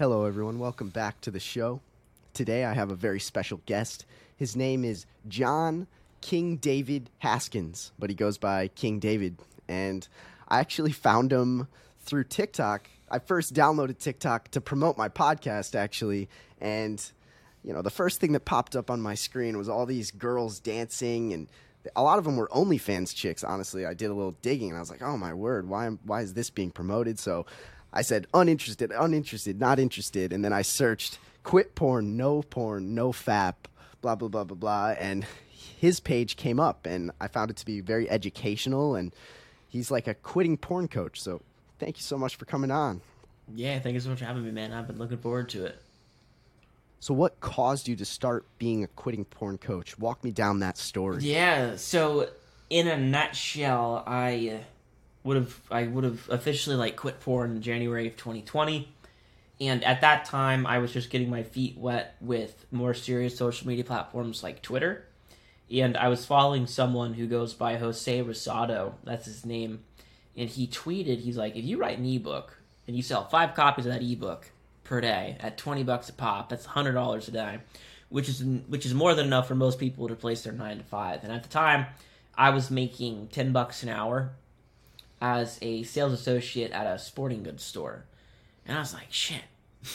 Hello, everyone. Welcome back to the show. Today I have a very special guest. His name is John King David Haskins, but he goes by King David. And I actually found him through TikTok. I first downloaded TikTok to promote my podcast, actually. And, the first thing that popped up on my screen was all these girls dancing, and a lot of them were OnlyFans chicks, honestly. I did a little digging, and I was like, oh, my word, why is this being promoted? So I said, uninterested, not interested. And then I searched quit porn, no fap, blah, blah, blah, blah, blah. And his page came up, and I found it to be very educational. And he's like a quitting porn coach. So thank you so much for coming on. Yeah, thank you so much for having me, man. I've been looking forward to it. So what caused you to start being a quitting porn coach? Walk me down that story. Yeah, so in a nutshell, I would have officially quit porn in January of 2020, and at that time I was just getting my feet wet with more serious social media platforms like Twitter, and I was following someone who goes by Jose Rosado, that's his name, and he tweeted, he's like, if you write an ebook and you sell 5 copies of that ebook per day at $20 a pop, that's $100 a day, which is more than enough for most people to replace their 9 to 5. And at the time, I was making $10 an hour as a sales associate at a sporting goods store. And I was like, shit,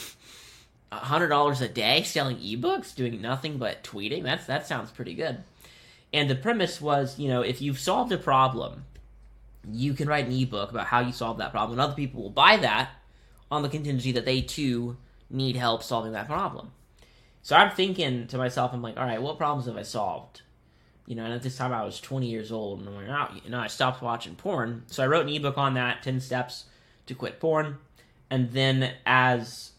$100 a day selling ebooks, doing nothing but tweeting? That sounds pretty good. And the premise was, if you've solved a problem, you can write an ebook about how you solved that problem, and other people will buy that on the contingency that they too need help solving that problem. So I'm thinking to myself, I'm like, all right, what problems have I solved? And at this time I was 20 years old, and I'm like, I stopped watching porn. So I wrote an ebook on that, 10 steps to quit porn. And then as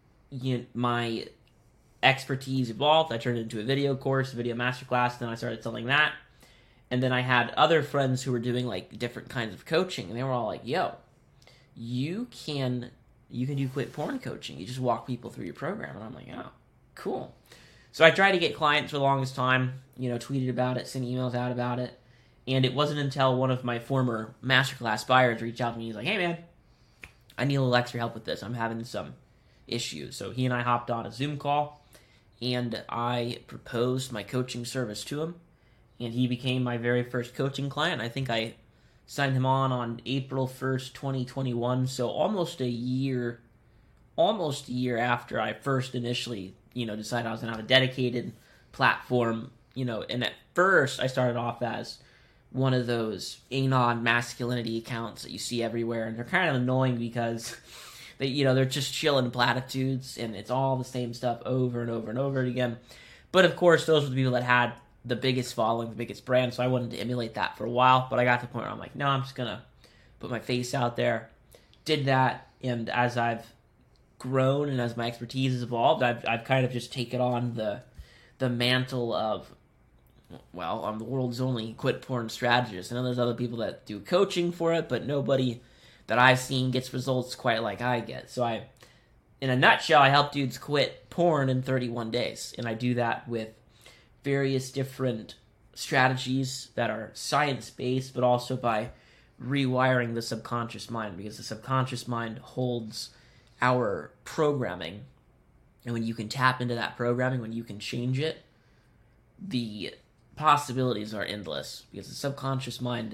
my expertise evolved, I turned it into a video course, a video masterclass, then I started selling that. And then I had other friends who were doing different kinds of coaching, and they were all like, yo, you can do quit porn coaching. You just walk people through your program. And I'm like, oh, cool. So I tried to get clients for the longest time, tweeted about it, sent emails out about it. And it wasn't until one of my former masterclass buyers reached out to me. He's like, hey, man, I need a little extra help with this. I'm having some issues. So he and I hopped on a Zoom call, and I proposed my coaching service to him. And he became my very first coaching client. I think I signed him on April 1st, 2021. So almost a year after I first initially, decided I was going to have a dedicated platform, and at first I started off as one of those anon masculinity accounts that you see everywhere, and they're kind of annoying because they're just chilling platitudes, and it's all the same stuff over and over and over again. But of course, those were the people that had the biggest following, the biggest brand, so I wanted to emulate that for a while, but I got to the point where I'm like, no, I'm just going to put my face out there. Did that, and as I've grown and as my expertise has evolved, I've kind of just taken on the mantle of, well, I'm the world's only quit porn strategist. I know there's other people that do coaching for it, but nobody that I've seen gets results quite like I get. So in a nutshell, I help dudes quit porn in 31 days, and I do that with various different strategies that are science-based, but also by rewiring the subconscious mind, because the subconscious mind holds our programming, and when you can tap into that programming, when you can change it, the possibilities are endless, because the subconscious mind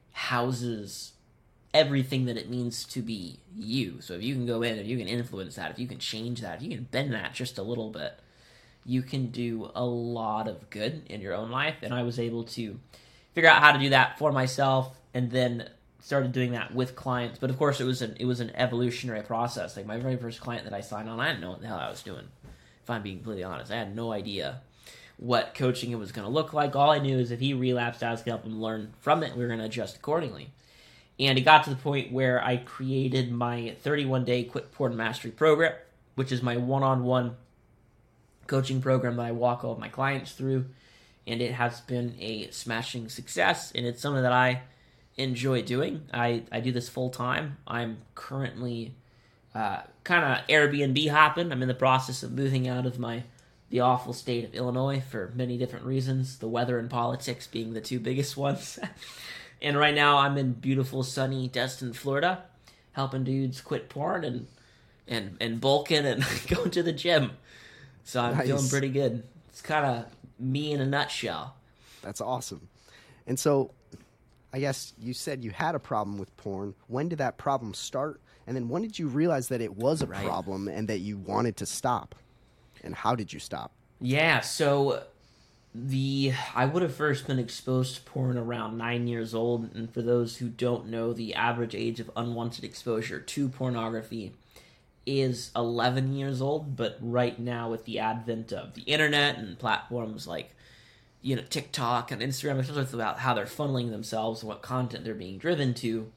houses everything that it means to be you. So if you can go in, if you can influence that, if you can change that, if you can bend that just a little bit, you can do a lot of good in your own life. And I was able to figure out how to do that for myself, and then started doing that with clients. But of course, it was an evolutionary process. Like my very first client that I signed on, I didn't know what the hell I was doing. If I'm being completely honest, I had no idea what coaching it was going to look like. All I knew is if he relapsed, I was going to help him learn from it. We were going to adjust accordingly. And it got to the point where I created my 31-day Quit Porn Mastery program, which is my one-on-one coaching program that I walk all of my clients through. And it has been a smashing success, and it's something that I enjoy doing. I do this full time. I'm currently kind of Airbnb hopping. I'm in the process of moving out of the awful state of Illinois for many different reasons, the weather and politics being the two biggest ones. And right now I'm in beautiful, sunny Destin, Florida, helping dudes quit porn, and and bulking and going to the gym. So I'm feeling Nice. pretty good. It's kind of me in a nutshell. That's awesome. And so, I guess you said you had a problem with porn. When did that problem start? And then when did you realize that it was a Right. problem and that you wanted to stop? And how did you stop? Yeah, so I would have first been exposed to porn around 9 years old, and for those who don't know, the average age of unwanted exposure to pornography is 11 years old. But right now, with the advent of the internet and platforms like TikTok and Instagram, it's about how they're funneling themselves and what content they're being driven to.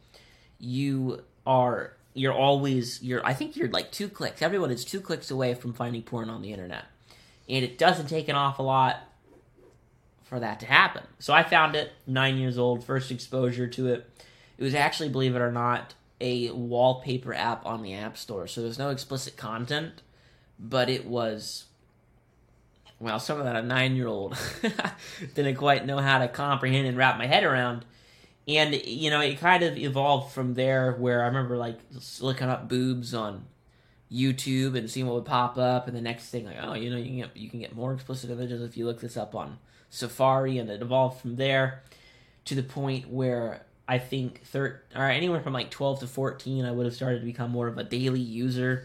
I think you're like 2 clicks. Everyone is 2 clicks away from finding porn on the internet. And it doesn't take an awful lot for that to happen. So I found it, 9 years old, first exposure to it. It was actually, believe it or not, a wallpaper app on the App Store. So there's no explicit content, but it was, well, something that a 9-year-old didn't quite know how to comprehend and wrap my head around. And, it kind of evolved from there, where I remember, like, looking up boobs on YouTube and seeing what would pop up, and the next thing, like, oh, you can get more explicit images if you look this up on Safari, and it evolved from there to the point where I think anywhere from like 12 to 14, I would have started to become more of a daily user,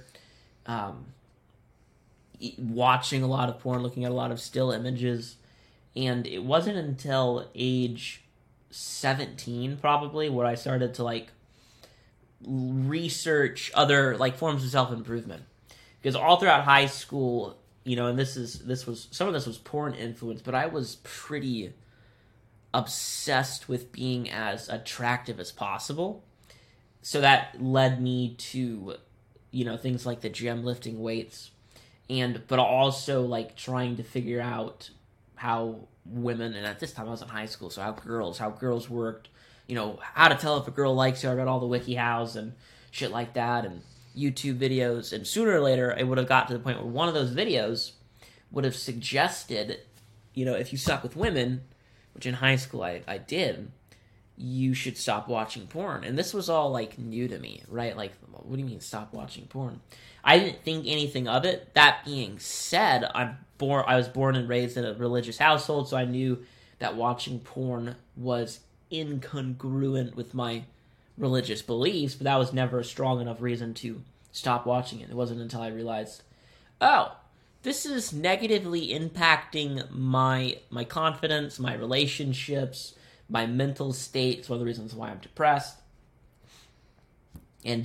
watching a lot of porn, looking at a lot of still images, and it wasn't until age 17 probably where I started to like research other like forms of self-improvement, because all throughout high school, and this was some of this was porn influence, but I was pretty obsessed with being as attractive as possible. So that led me to things like the gym, lifting weights, but also like trying to figure out how women, and at this time I was in high school, so how girls worked, how to tell if a girl likes you. I read all the WikiHows and shit like that, and YouTube videos, and sooner or later it would have got to the point where one of those videos would have suggested, if you suck with women, which in high school I did, you should stop watching porn. And this was all like new to me, right? Like, what do you mean stop watching porn? I didn't think anything of it. That being said, I was born and raised in a religious household, so I knew that watching porn was incongruent with my religious beliefs, but that was never a strong enough reason to stop watching it. It wasn't until I realized, oh, this is negatively impacting my confidence, my relationships, my mental state. It's one of the reasons why I'm depressed. And,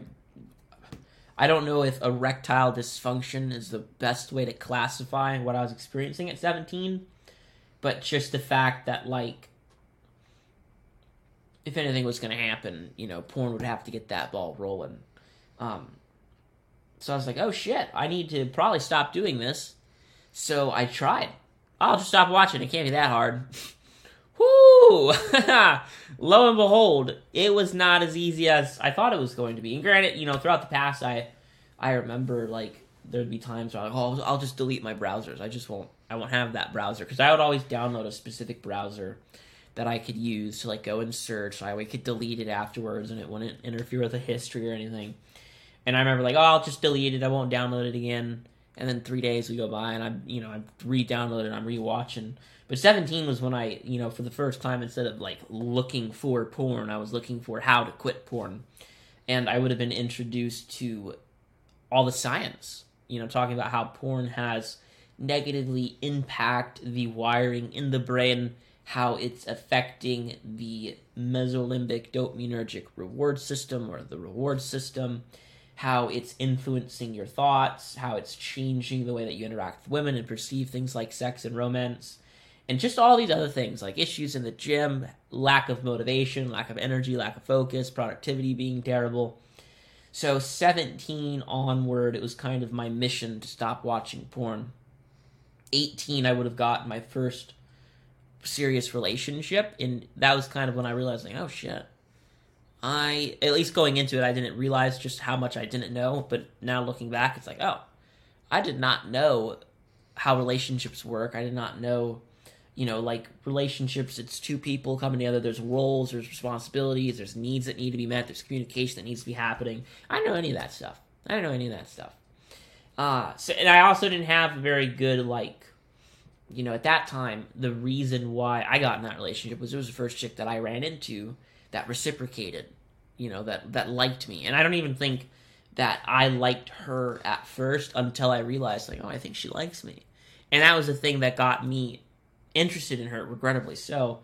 I don't know if erectile dysfunction is the best way to classify what I was experiencing at 17, but just the fact that, like, if anything was going to happen, porn would have to get that ball rolling. So I was like, oh shit, I need to probably stop doing this. So I tried. I'll just stop watching. It can't be that hard. Woo! Lo and behold, it was not as easy as I thought it was going to be. And granted, throughout the past, I remember, like, there'd be times where I'll just delete my browsers. I won't have that browser. Because I would always download a specific browser that I could use to, like, go and search. So I could delete it afterwards, and it wouldn't interfere with the history or anything. And I remember, like, I'll just delete it. I won't download it again. And then 3 days would go by, and I re-download it, and I'm re-watching. But 17 was when I, for the first time, instead of, like, looking for porn, I was looking for how to quit porn. And I would have been introduced to all the science, talking about how porn has negatively impacted the wiring in the brain, how it's affecting the mesolimbic dopaminergic reward system, or the reward system, how it's influencing your thoughts, how it's changing the way that you interact with women and perceive things like sex and romance, and just all these other things, like issues in the gym, lack of motivation, lack of energy, lack of focus, productivity being terrible. So 17 onward, it was kind of my mission to stop watching porn. 18, I would have gotten my first serious relationship, and that was kind of when I realized, like, oh shit. At least going into it, I didn't realize just how much I didn't know, but now looking back, it's like, oh, I did not know how relationships work. I did not know, like, relationships, it's two people coming together, there's roles, there's responsibilities, there's needs that need to be met, there's communication that needs to be happening. I didn't know any of that stuff. I didn't know any of that stuff. And I also didn't have very good, like, you know, at that time, the reason why I got in that relationship was it was the first chick that I ran into that reciprocated, you know, that liked me. And I don't even think that I liked her at first until I realized, like, oh, I think she likes me. And that was the thing that got me interested in her, regrettably so.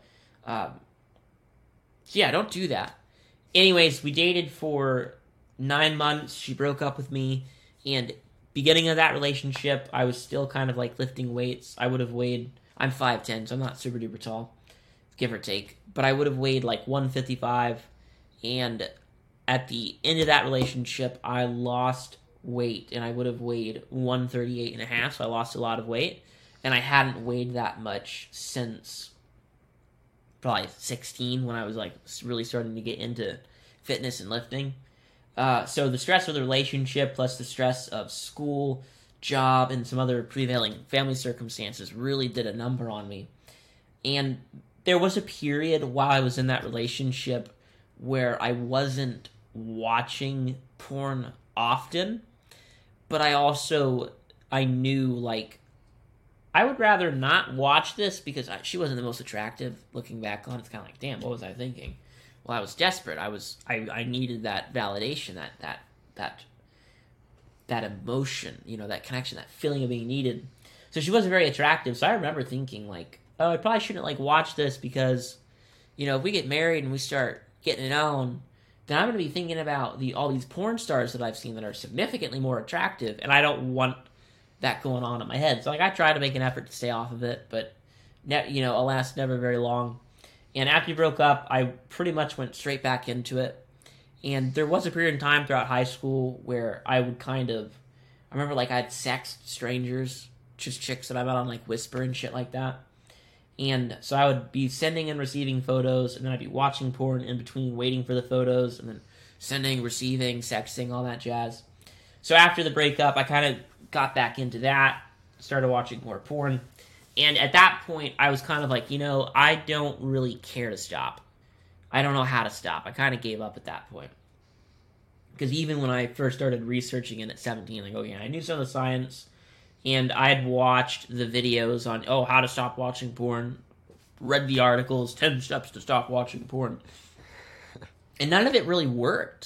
Yeah, don't do that. Anyways, we dated for 9 months. She broke up with me. And beginning of that relationship, I was still kind of like lifting weights. I would have weighed, I'm 5'10", so I'm not super duper tall, give or take. But I would have weighed like 155. And at the end of that relationship, I lost weight. And I would have weighed 138 and a half, so I lost a lot of weight. And I hadn't weighed that much since probably 16, when I was like really starting to get into fitness and lifting. So the stress of the relationship plus the stress of school, job, and some other prevailing family circumstances really did a number on me. And there was a period while I was in that relationship where I wasn't watching porn often, but I knew, like, I would rather not watch this because she wasn't the most attractive. Looking back on it, it's kind of like, damn, what was I thinking? Well, I was desperate. I needed that validation, that emotion, you know, that connection, that feeling of being needed. So she wasn't very attractive. So I remember thinking, like, oh, I probably shouldn't, like, watch this because, you know, if we get married and we start getting it on, then I'm going to be thinking about all these porn stars that I've seen that are significantly more attractive, and I don't want that going on in my head. So, like, I tried to make an effort to stay off of it, but, you know, alas, never very long. And after we broke up, I pretty much went straight back into it. And there was a period in time throughout high school where I would I remember, like, I'd sext strangers, just chicks that I met on, like, Whisper and shit like that. And so I would be sending and receiving photos, and then I'd be watching porn in between, waiting for the photos, and then sending, receiving, sexting, all that jazz. So after the breakup, I kind of got back into that, started watching more porn. And at that point, I was kind of like, you know, I don't really care to stop. I don't know how to stop. I kind of gave up at that point. Because even when I first started researching it at 17, like, oh yeah, I knew some of the science, and I had watched the videos on, how to stop watching porn, read the articles, 10 steps to stop watching porn. And none of it really worked.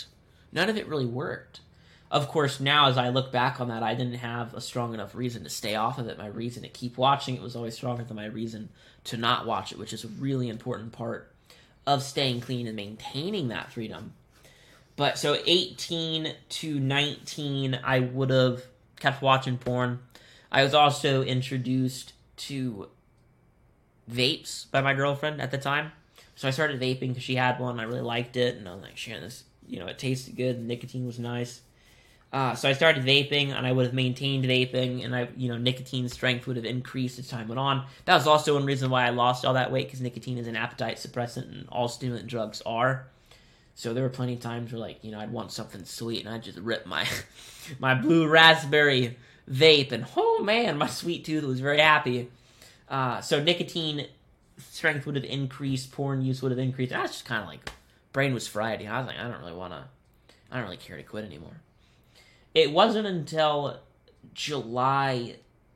Of course, now as I look back on that, I didn't have a strong enough reason to stay off of it. My reason to keep watching it was always stronger than my reason to not watch it, which is a really important part of staying clean and maintaining that freedom. But so 18 to 19, I would have kept watching porn. I was also introduced to vapes by my girlfriend at the time. So I started vaping because she had one. I really liked it. And I was like, shit, this, you know, it tasted good. The nicotine was nice. So I started vaping, and I would have maintained vaping, and nicotine strength would have increased as time went on. That was also one reason why I lost all that weight, because nicotine is an appetite suppressant, and all stimulant drugs are. So there were plenty of times where, like, you know, I'd want something sweet, and I'd just rip my blue raspberry vape, and oh man, my sweet tooth was very happy. So nicotine strength would have increased, porn use would have increased. And I was just kind of like, brain was fried. You know, I was like, I don't really care to quit anymore. It wasn't until July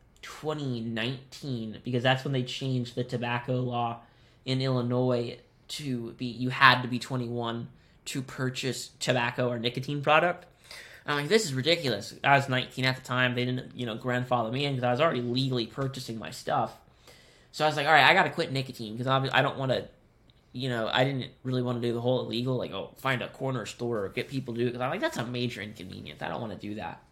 2019, because that's when they changed the tobacco law in Illinois to be, you had to be 21 to purchase tobacco or nicotine product. I'm like, this is ridiculous. I was 19 at the time. They didn't, grandfather me in because I was already legally purchasing my stuff. So I was like, all right, I got to quit nicotine because I don't want to, I didn't really want to do the whole illegal, like, find a corner store or get people to do it, because I'm like, that's a major inconvenience. I don't want to do that.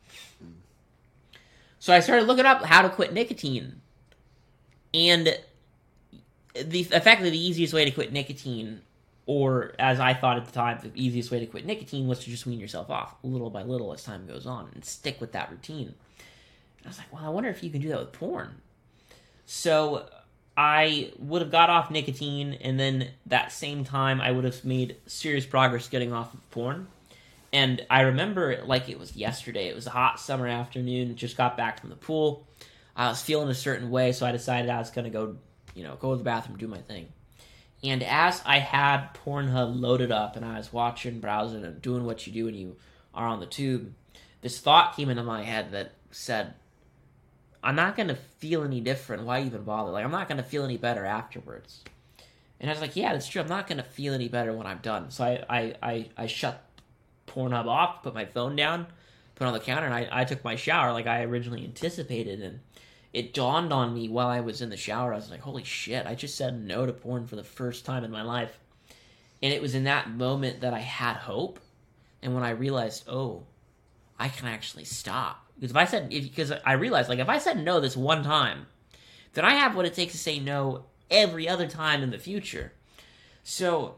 So I started looking up how to quit nicotine. And effectively the easiest way to quit nicotine, or as I thought at the time, the easiest way to quit nicotine was to just wean yourself off little by little as time goes on and stick with that routine. And I was like, well, I wonder if you can do that with porn. So I would have got off nicotine, and then that same time I would have made serious progress getting off of porn. And I remember it like it was yesterday. It was a hot summer afternoon, just got back from the pool. I was feeling a certain way, so I decided I was going to go to the bathroom, do my thing. And as I had Pornhub loaded up and I was watching, browsing, and doing what you do when you are on the tube, this thought came into my head that said, I'm not going to feel any different. Why even bother? Like, I'm not going to feel any better afterwards. And I was like, yeah, that's true. I'm not going to feel any better when I'm done. So I shut Pornhub off, put my phone down, put it on the counter, and I took my shower like I originally anticipated. And it dawned on me while I was in the shower. I was like, holy shit, I just said no to porn for the first time in my life. And it was in that moment that I had hope. And when I realized, oh, I can actually stop. Because I realized, like, if I said no this one time, then I have what it takes to say no every other time in the future. So,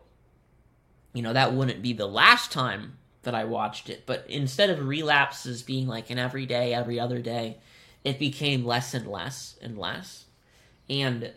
that wouldn't be the last time that I watched it, but instead of relapses being like an every day, every other day, it became less and less and less. And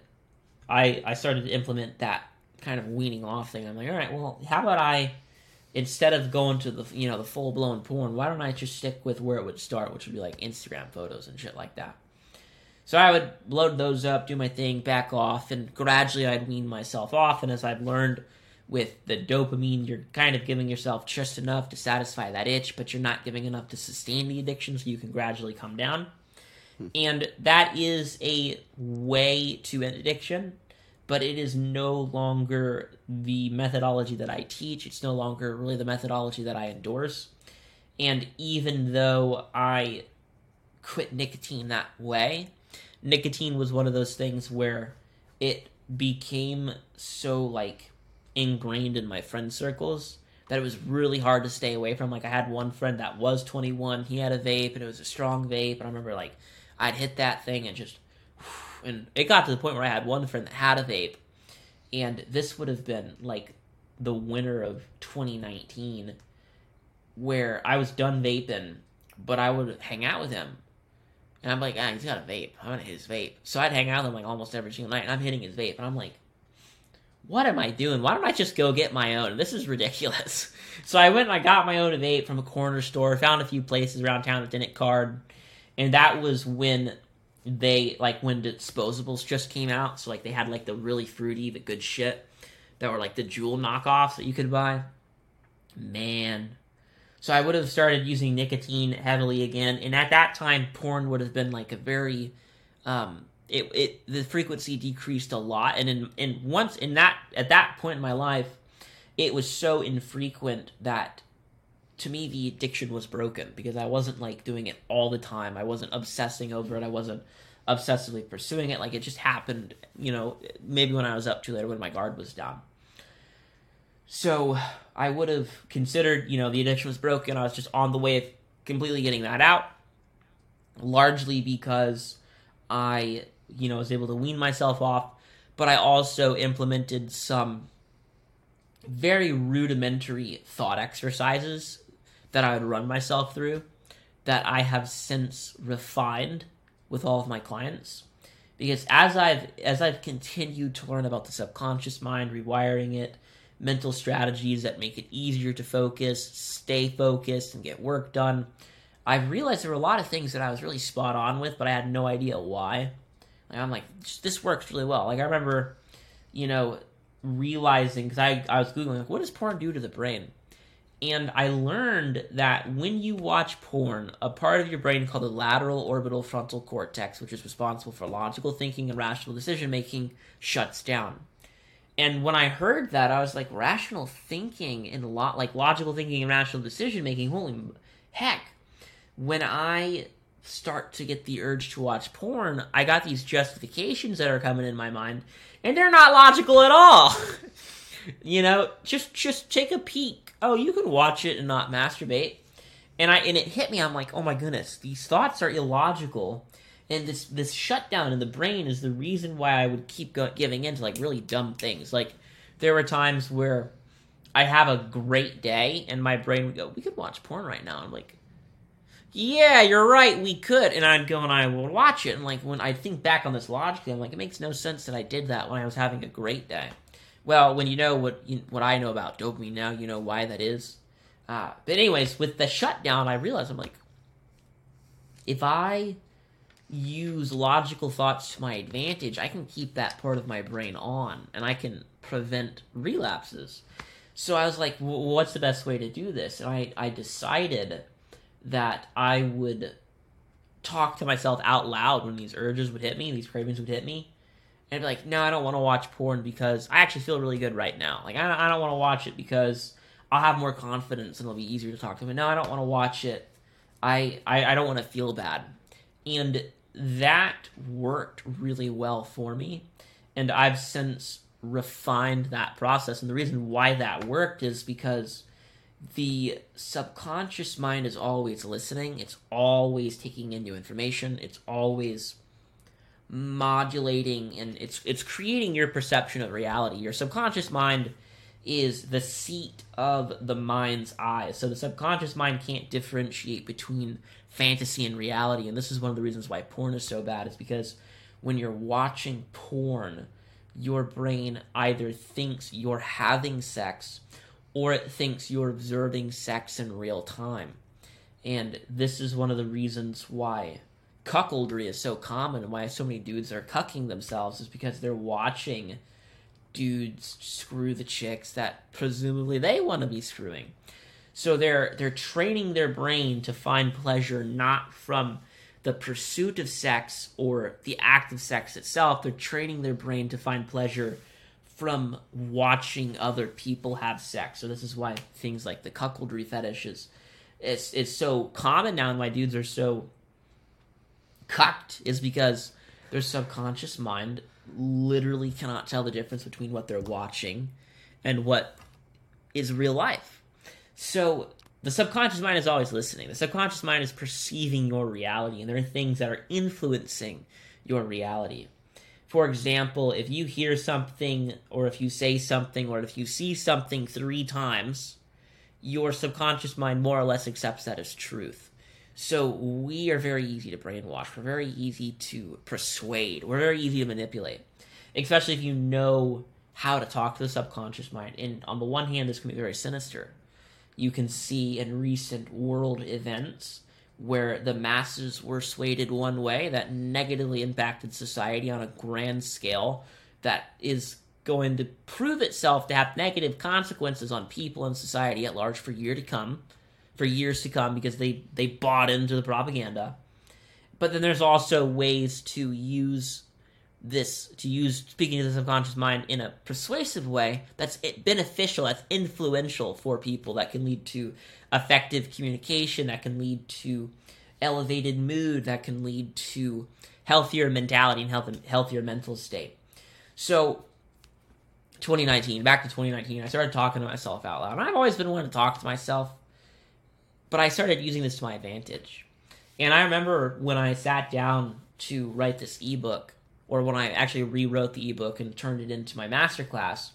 I started to implement that kind of weaning off thing. I'm like, all right, well, how about I, instead of going to the the full-blown porn, why don't I just stick with where it would start, which would be like Instagram photos and shit like that. So I would load those up, do my thing, back off, and gradually I'd wean myself off. And as I've learned with the dopamine, you're kind of giving yourself just enough to satisfy that itch, but you're not giving enough to sustain the addiction, so you can gradually come down. And that is a way to end addiction, but it is no longer the methodology that I teach. It's no longer really the methodology that I endorse. And even though I quit nicotine that way, nicotine was one of those things where it became so, like, ingrained in my friend circles that it was really hard to stay away from. Like, I had one friend that was 21, he had a vape, and it was a strong vape, and I remember, like, I'd hit that thing and just, and it got to the point where I had one friend that had a vape, and this would have been, like, the winter of 2019, where I was done vaping, but I would hang out with him. And I'm like, he's got a vape. I'm going to hit his vape. So I'd hang out with him like almost every single night, and I'm hitting his vape. And I'm like, what am I doing? Why don't I just go get my own? This is ridiculous. So I went and I got my own vape from a corner store, found a few places around town that didn't card. And that was when when disposables just came out. So, like, they had, like, the really fruity, the good shit that were, like, the Juul knockoffs that you could buy. Man. So I would have started using nicotine heavily again, and at that time, porn would have been like a very, the frequency decreased a lot, and at that point in my life, it was so infrequent that, to me, the addiction was broken, because I wasn't, like, doing it all the time. I wasn't obsessing over it. I wasn't obsessively pursuing it. Like, it just happened, maybe when I was up too late, when my guard was down. So I would have considered, the addiction was broken. I was just on the way of completely getting that out, largely because I, was able to wean myself off, but I also implemented some very rudimentary thought exercises that I would run myself through that I have since refined with all of my clients. Because as I've continued to learn about the subconscious mind, rewiring it, mental strategies that make it easier to focus, stay focused, and get work done, I've realized there were a lot of things that I was really spot on with, but I had no idea why. Like, I'm like, this works really well. Like, I remember, realizing, because I was Googling, like, what does porn do to the brain? And I learned that when you watch porn, a part of your brain called the lateral orbital frontal cortex, which is responsible for logical thinking and rational decision-making, shuts down. And when I heard that, I was like, rational thinking and logical thinking and rational decision making, holy heck. When I start to get the urge to watch porn, I got these justifications that are coming in my mind, and they're not logical at all. Just take a peek. Oh, you can watch it and not masturbate. And it hit me, I'm like, oh my goodness, these thoughts are illogical. And this shutdown in the brain is the reason why I would keep giving in to, like, really dumb things. Like, there were times where I have a great day, and my brain would go, we could watch porn right now. I'm like, yeah, you're right, we could. And I'd go and I would watch it. And, like, when I think back on this logically, I'm like, it makes no sense that I did that when I was having a great day. Well, when you know what I know about dopamine now, you know why that is. But anyways, with the shutdown, I realized, I'm like, if I use logical thoughts to my advantage, I can keep that part of my brain on, and I can prevent relapses. So I was like, what's the best way to do this? And I decided that I would talk to myself out loud when these urges would hit me, these cravings would hit me. And I'd be like, no, I don't want to watch porn because I actually feel really good right now. Like, I don't want to watch it because I'll have more confidence and it'll be easier to talk to me. No, I don't want to watch it. I don't want to feel bad. And that worked really well for me. And I've since refined that process. And the reason why that worked is because the subconscious mind is always listening. It's always taking in new information. It's always modulating, and it's creating your perception of reality. Your subconscious mind is the seat of the mind's eye. So the subconscious mind can't differentiate between fantasy and reality. And this is one of the reasons why porn is so bad, is because when you're watching porn, your brain either thinks you're having sex or it thinks you're observing sex in real time. And this is one of the reasons why cuckoldry is so common and why so many dudes are cucking themselves, is because they're watching dudes screw the chicks that presumably they want to be screwing. So they're training their brain to find pleasure not from the pursuit of sex or the act of sex itself. They're training their brain to find pleasure from watching other people have sex. So this is why things like the cuckoldry fetish is so common now, and why dudes are so cucked, is because their subconscious mind literally cannot tell the difference between what they're watching and what is real life. So the subconscious mind is always listening. The subconscious mind is perceiving your reality, and there are things that are influencing your reality. For example, if you hear something, or if you say something, or if you see something 3 times, your subconscious mind more or less accepts that as truth. So we are very easy to brainwash. We're very easy to persuade. We're very easy to manipulate, especially if you know how to talk to the subconscious mind. And on the one hand, this can be very sinister. You can see in recent world events where the masses were swayed one way that negatively impacted society on a grand scale that is going to prove itself to have negative consequences on people and society at large for years to come, because they bought into the propaganda. But then there's also ways to use speaking to the subconscious mind in a persuasive way that's beneficial, that's influential for people, that can lead to effective communication, that can lead to elevated mood, that can lead to healthier mentality and healthier mental state. So back to 2019, I started talking to myself out loud. And I've always been one to talk to myself, but I started using this to my advantage. And I remember when I sat down to write this ebook, or when I actually rewrote the ebook and turned it into my masterclass,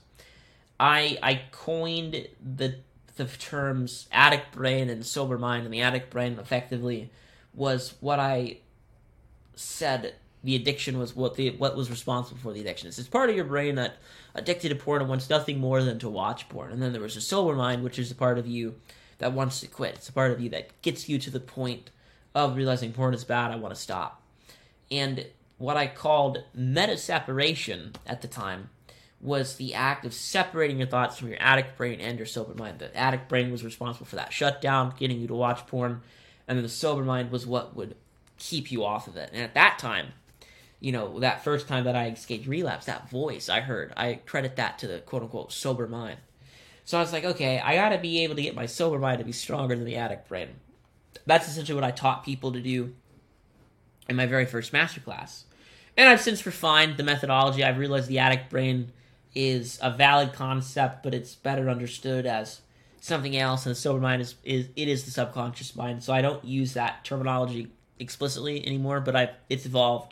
I coined the terms addict brain and sober mind. And the addict brain effectively was what I said the addiction was, what was responsible for the addiction. It's part of your brain that addicted to porn and wants nothing more than to watch porn. And then there was a sober mind, which is the part of you that wants to quit. It's a part of you that gets you to the point of realizing porn is bad, I want to stop. And what I called meta-separation at the time was the act of separating your thoughts from your addict brain and your sober mind. The addict brain was responsible for that shutdown, getting you to watch porn, and then the sober mind was what would keep you off of it. And at that time, that first time that I escaped relapse, that voice I heard, I credit that to the quote-unquote sober mind. So I was like, okay, I gotta be able to get my sober mind to be stronger than the addict brain. That's essentially what I taught people to do in my very first masterclass. And I've since refined the methodology. I've realized the addict brain is a valid concept, but it's better understood as something else, and the sober mind is the subconscious mind. So I don't use that terminology explicitly anymore, but it's evolved.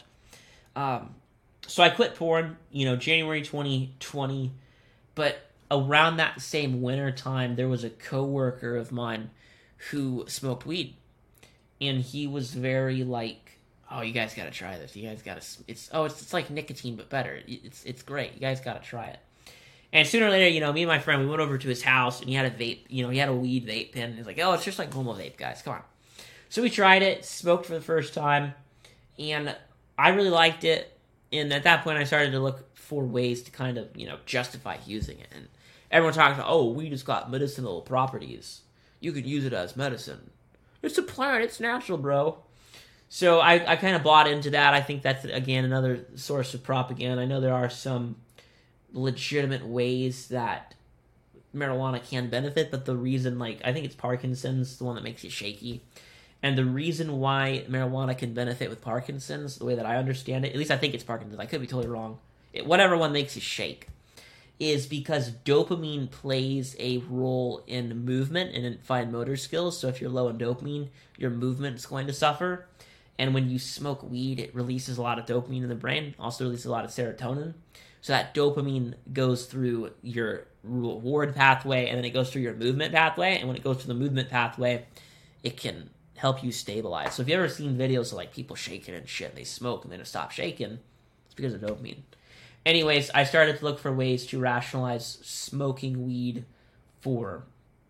So I quit porn, January 2020, but around that same winter time, there was a coworker of mine who smoked weed, and he was very like, "Oh, you guys gotta try this. You guys gotta. It's like nicotine but better. It's great. You guys gotta try it." And sooner or later, me and my friend, we went over to his house, and he had a vape. He had a weed vape pen. And he's like, "Oh, it's just like normal vape, guys. Come on." So we tried it, smoked for the first time, and I really liked it. And at that point, I started to look for ways to kind of, justify using it. And everyone talks about, "Oh, weed has got medicinal properties. You could use it as medicine." It's a plant. It's natural, bro. So I kind of bought into that. I think that's, again, another source of propaganda. I know there are some legitimate ways that marijuana can benefit, but the reason, like, I think it's Parkinson's, the one that makes you shaky. And the reason why marijuana can benefit with Parkinson's, the way that I understand it, at least I think it's Parkinson's, I could be totally wrong, whatever one makes you shake, is because dopamine plays a role in movement and in fine motor skills. So if you're low in dopamine, your movement is going to suffer. And when you smoke weed, it releases a lot of dopamine in the brain, also releases a lot of serotonin. So that dopamine goes through your reward pathway, and then it goes through your movement pathway. And when it goes through the movement pathway, it can help you stabilize. So if you've ever seen videos of like people shaking and shit, they smoke and then it stops shaking, it's because of dopamine. Anyways, I started to look for ways to rationalize smoking weed for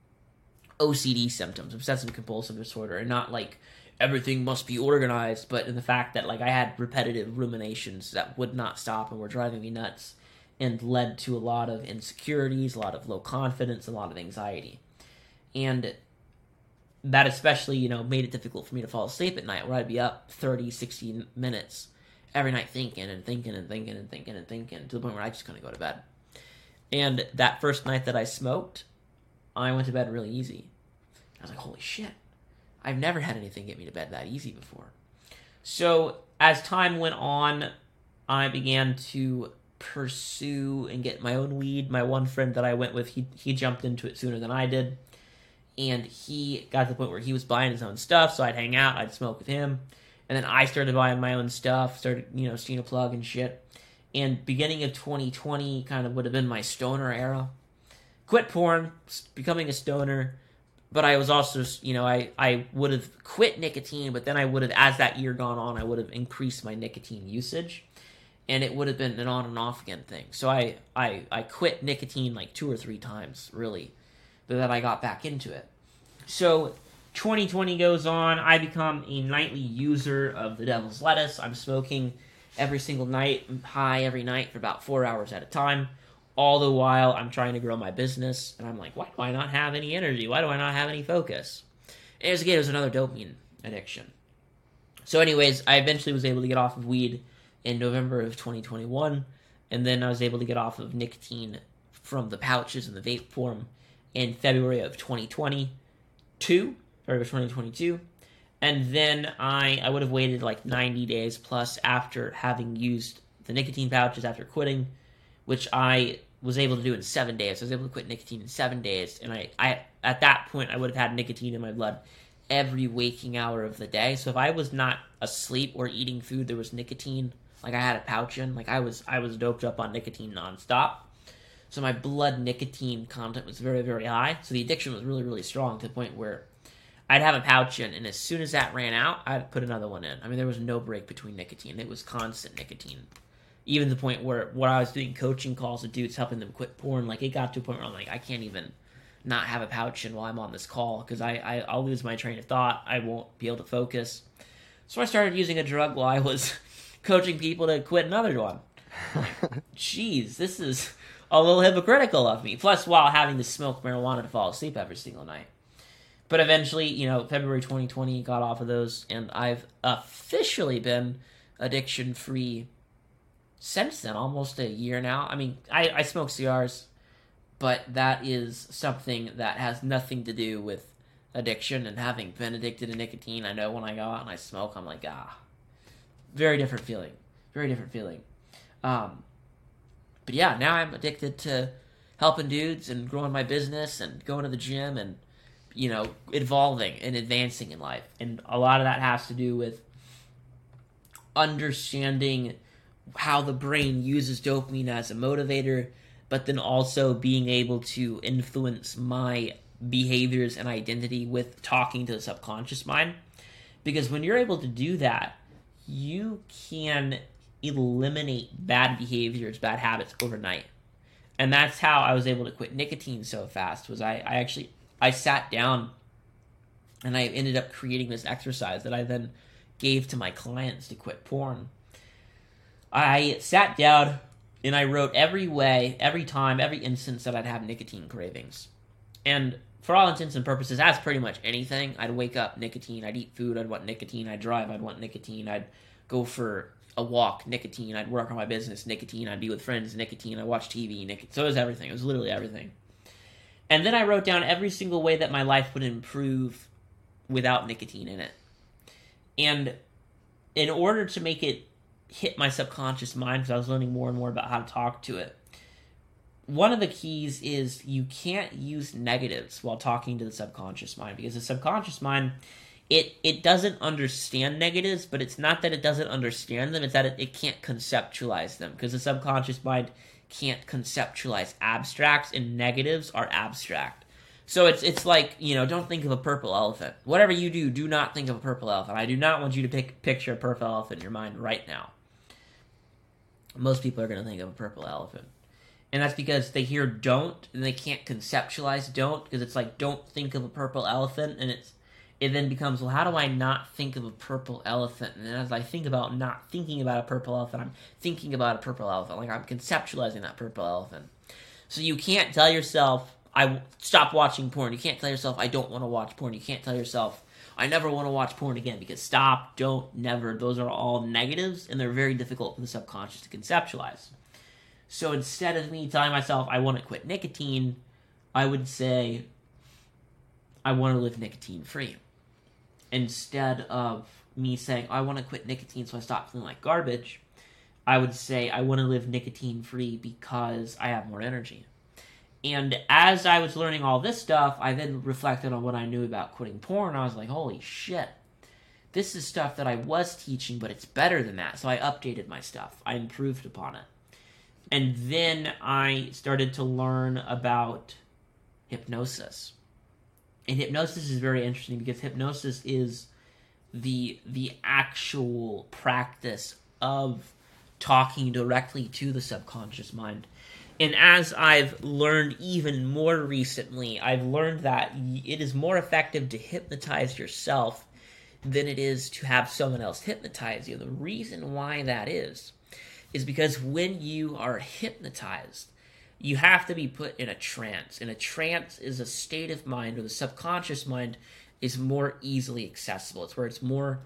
OCD symptoms, obsessive compulsive disorder, and not like everything must be organized, but in the fact that like I had repetitive ruminations that would not stop and were driving me nuts and led to a lot of insecurities, a lot of low confidence, and a lot of anxiety. And that especially, made it difficult for me to fall asleep at night, where I'd be up 30, 60 minutes every night thinking and thinking and thinking and thinking and thinking, to the point where I just couldn't go to bed. And that first night that I smoked, I went to bed really easy. I was like, holy shit, I've never had anything get me to bed that easy before. So as time went on, I began to pursue and get my own weed. My one friend that I went with, he jumped into it sooner than I did. And he got to the point where he was buying his own stuff, so I'd hang out, I'd smoke with him. And then I started buying my own stuff, started, seeing a plug and shit. And beginning of 2020 kind of would have been my stoner era. Quit porn, becoming a stoner. But I was also, I would have quit nicotine, but then I would have, as that year gone on, I would have increased my nicotine usage. And it would have been an on and off again thing. So I quit nicotine like 2 or 3 times, really. But then I got back into it. So 2020 goes on. I become a nightly user of the Devil's Lettuce. I'm smoking every single night, high every night for about 4 hours at a time. All the while, I'm trying to grow my business. And I'm like, why do I not have any energy? Why do I not have any focus? And it was another dopamine addiction. So anyways, I eventually was able to get off of weed in November of 2021. And then I was able to get off of nicotine from the pouches and the vape form in February of 2022. And then I would have waited like 90 days plus after having used the nicotine pouches after quitting, which I was able to do in 7 days. I was able to quit nicotine in 7 days, and I at that point I would have had nicotine in my blood every waking hour of the day. So if I was not asleep or eating food, there was nicotine. Like I had a pouch in, like I was doped up on nicotine nonstop. So my blood nicotine content was very, very high. So the addiction was really, really strong to the point where I'd have a pouch in, and as soon as that ran out, I'd put another one in. I mean, there was no break between nicotine. It was constant nicotine. Even to the point where I was doing coaching calls with dudes helping them quit porn, like it got to a point where I'm like, I can't even not have a pouch in while I'm on this call because I'll lose my train of thought. I won't be able to focus. So I started using a drug while I was coaching people to quit another one. Jeez, this is a little hypocritical of me. Plus, while having to smoke marijuana to fall asleep every single night. But eventually, February 2020, got off of those, and I've officially been addiction-free since then, almost a year now. I mean, I smoke cigars, but that is something that has nothing to do with addiction, and having been addicted to nicotine, I know when I go out and I smoke, I'm like, very different feeling. Very different feeling. But yeah, now I'm addicted to helping dudes and growing my business and going to the gym and, evolving and advancing in life. And a lot of that has to do with understanding how the brain uses dopamine as a motivator, but then also being able to influence my behaviors and identity with talking to the subconscious mind. Because when you're able to do that, you can eliminate bad behaviors, bad habits overnight. And that's how I was able to quit nicotine so fast, was I sat down and I ended up creating this exercise that I then gave to my clients to quit porn. I sat down and I wrote every way, every time, every instance that I'd have nicotine cravings. And for all intents and purposes, as pretty much anything. I'd wake up, nicotine. I'd eat food, I'd want nicotine. I'd drive, I'd want nicotine. I'd go for a walk, nicotine. I'd work on my business, nicotine. I'd be with friends, nicotine. I'd watch TV, nicotine. So it was everything. It was literally everything. And then I wrote down every single way that my life would improve without nicotine in it. And in order to make it hit my subconscious mind, because I was learning more and more about how to talk to it, one of the keys is you can't use negatives while talking to the subconscious mind, because the subconscious mind, it doesn't understand negatives, but it's not that it doesn't understand them, it's that it can't conceptualize them, because the subconscious mind can't conceptualize abstracts, and negatives are abstract. So it's like, don't think of a purple elephant. Whatever you do, do not think of a purple elephant. I do not want you to picture a purple elephant in your mind right now. Most people are going to think of a purple elephant. And that's because they hear don't, and they can't conceptualize don't, because it's like, don't think of a purple elephant, and it then becomes, well, how do I not think of a purple elephant? And as I think about not thinking about a purple elephant, I'm thinking about a purple elephant, like I'm conceptualizing that purple elephant. So you can't tell yourself, I stop watching porn. You can't tell yourself, I don't want to watch porn. You can't tell yourself, I never want to watch porn again, because stop, don't, never, those are all negatives, and they're very difficult for the subconscious to conceptualize. So instead of me telling myself I want to quit nicotine, I would say I want to live nicotine free. Instead of me saying I want to quit nicotine so I stop feeling like garbage, I would say I want to live nicotine free because I have more energy. And as I was learning all this stuff, I then reflected on what I knew about quitting porn. I was like, holy shit, this is stuff that I was teaching, but it's better than that. So I updated my stuff. I improved upon it. And then I started to learn about hypnosis. And hypnosis is very interesting because hypnosis is the actual practice of talking directly to the subconscious mind. And as I've learned even more recently, I've learned that it is more effective to hypnotize yourself than it is to have someone else hypnotize you. The reason why that is because when you are hypnotized, you have to be put in a trance. And a trance is a state of mind where the subconscious mind is more easily accessible. It's where it's more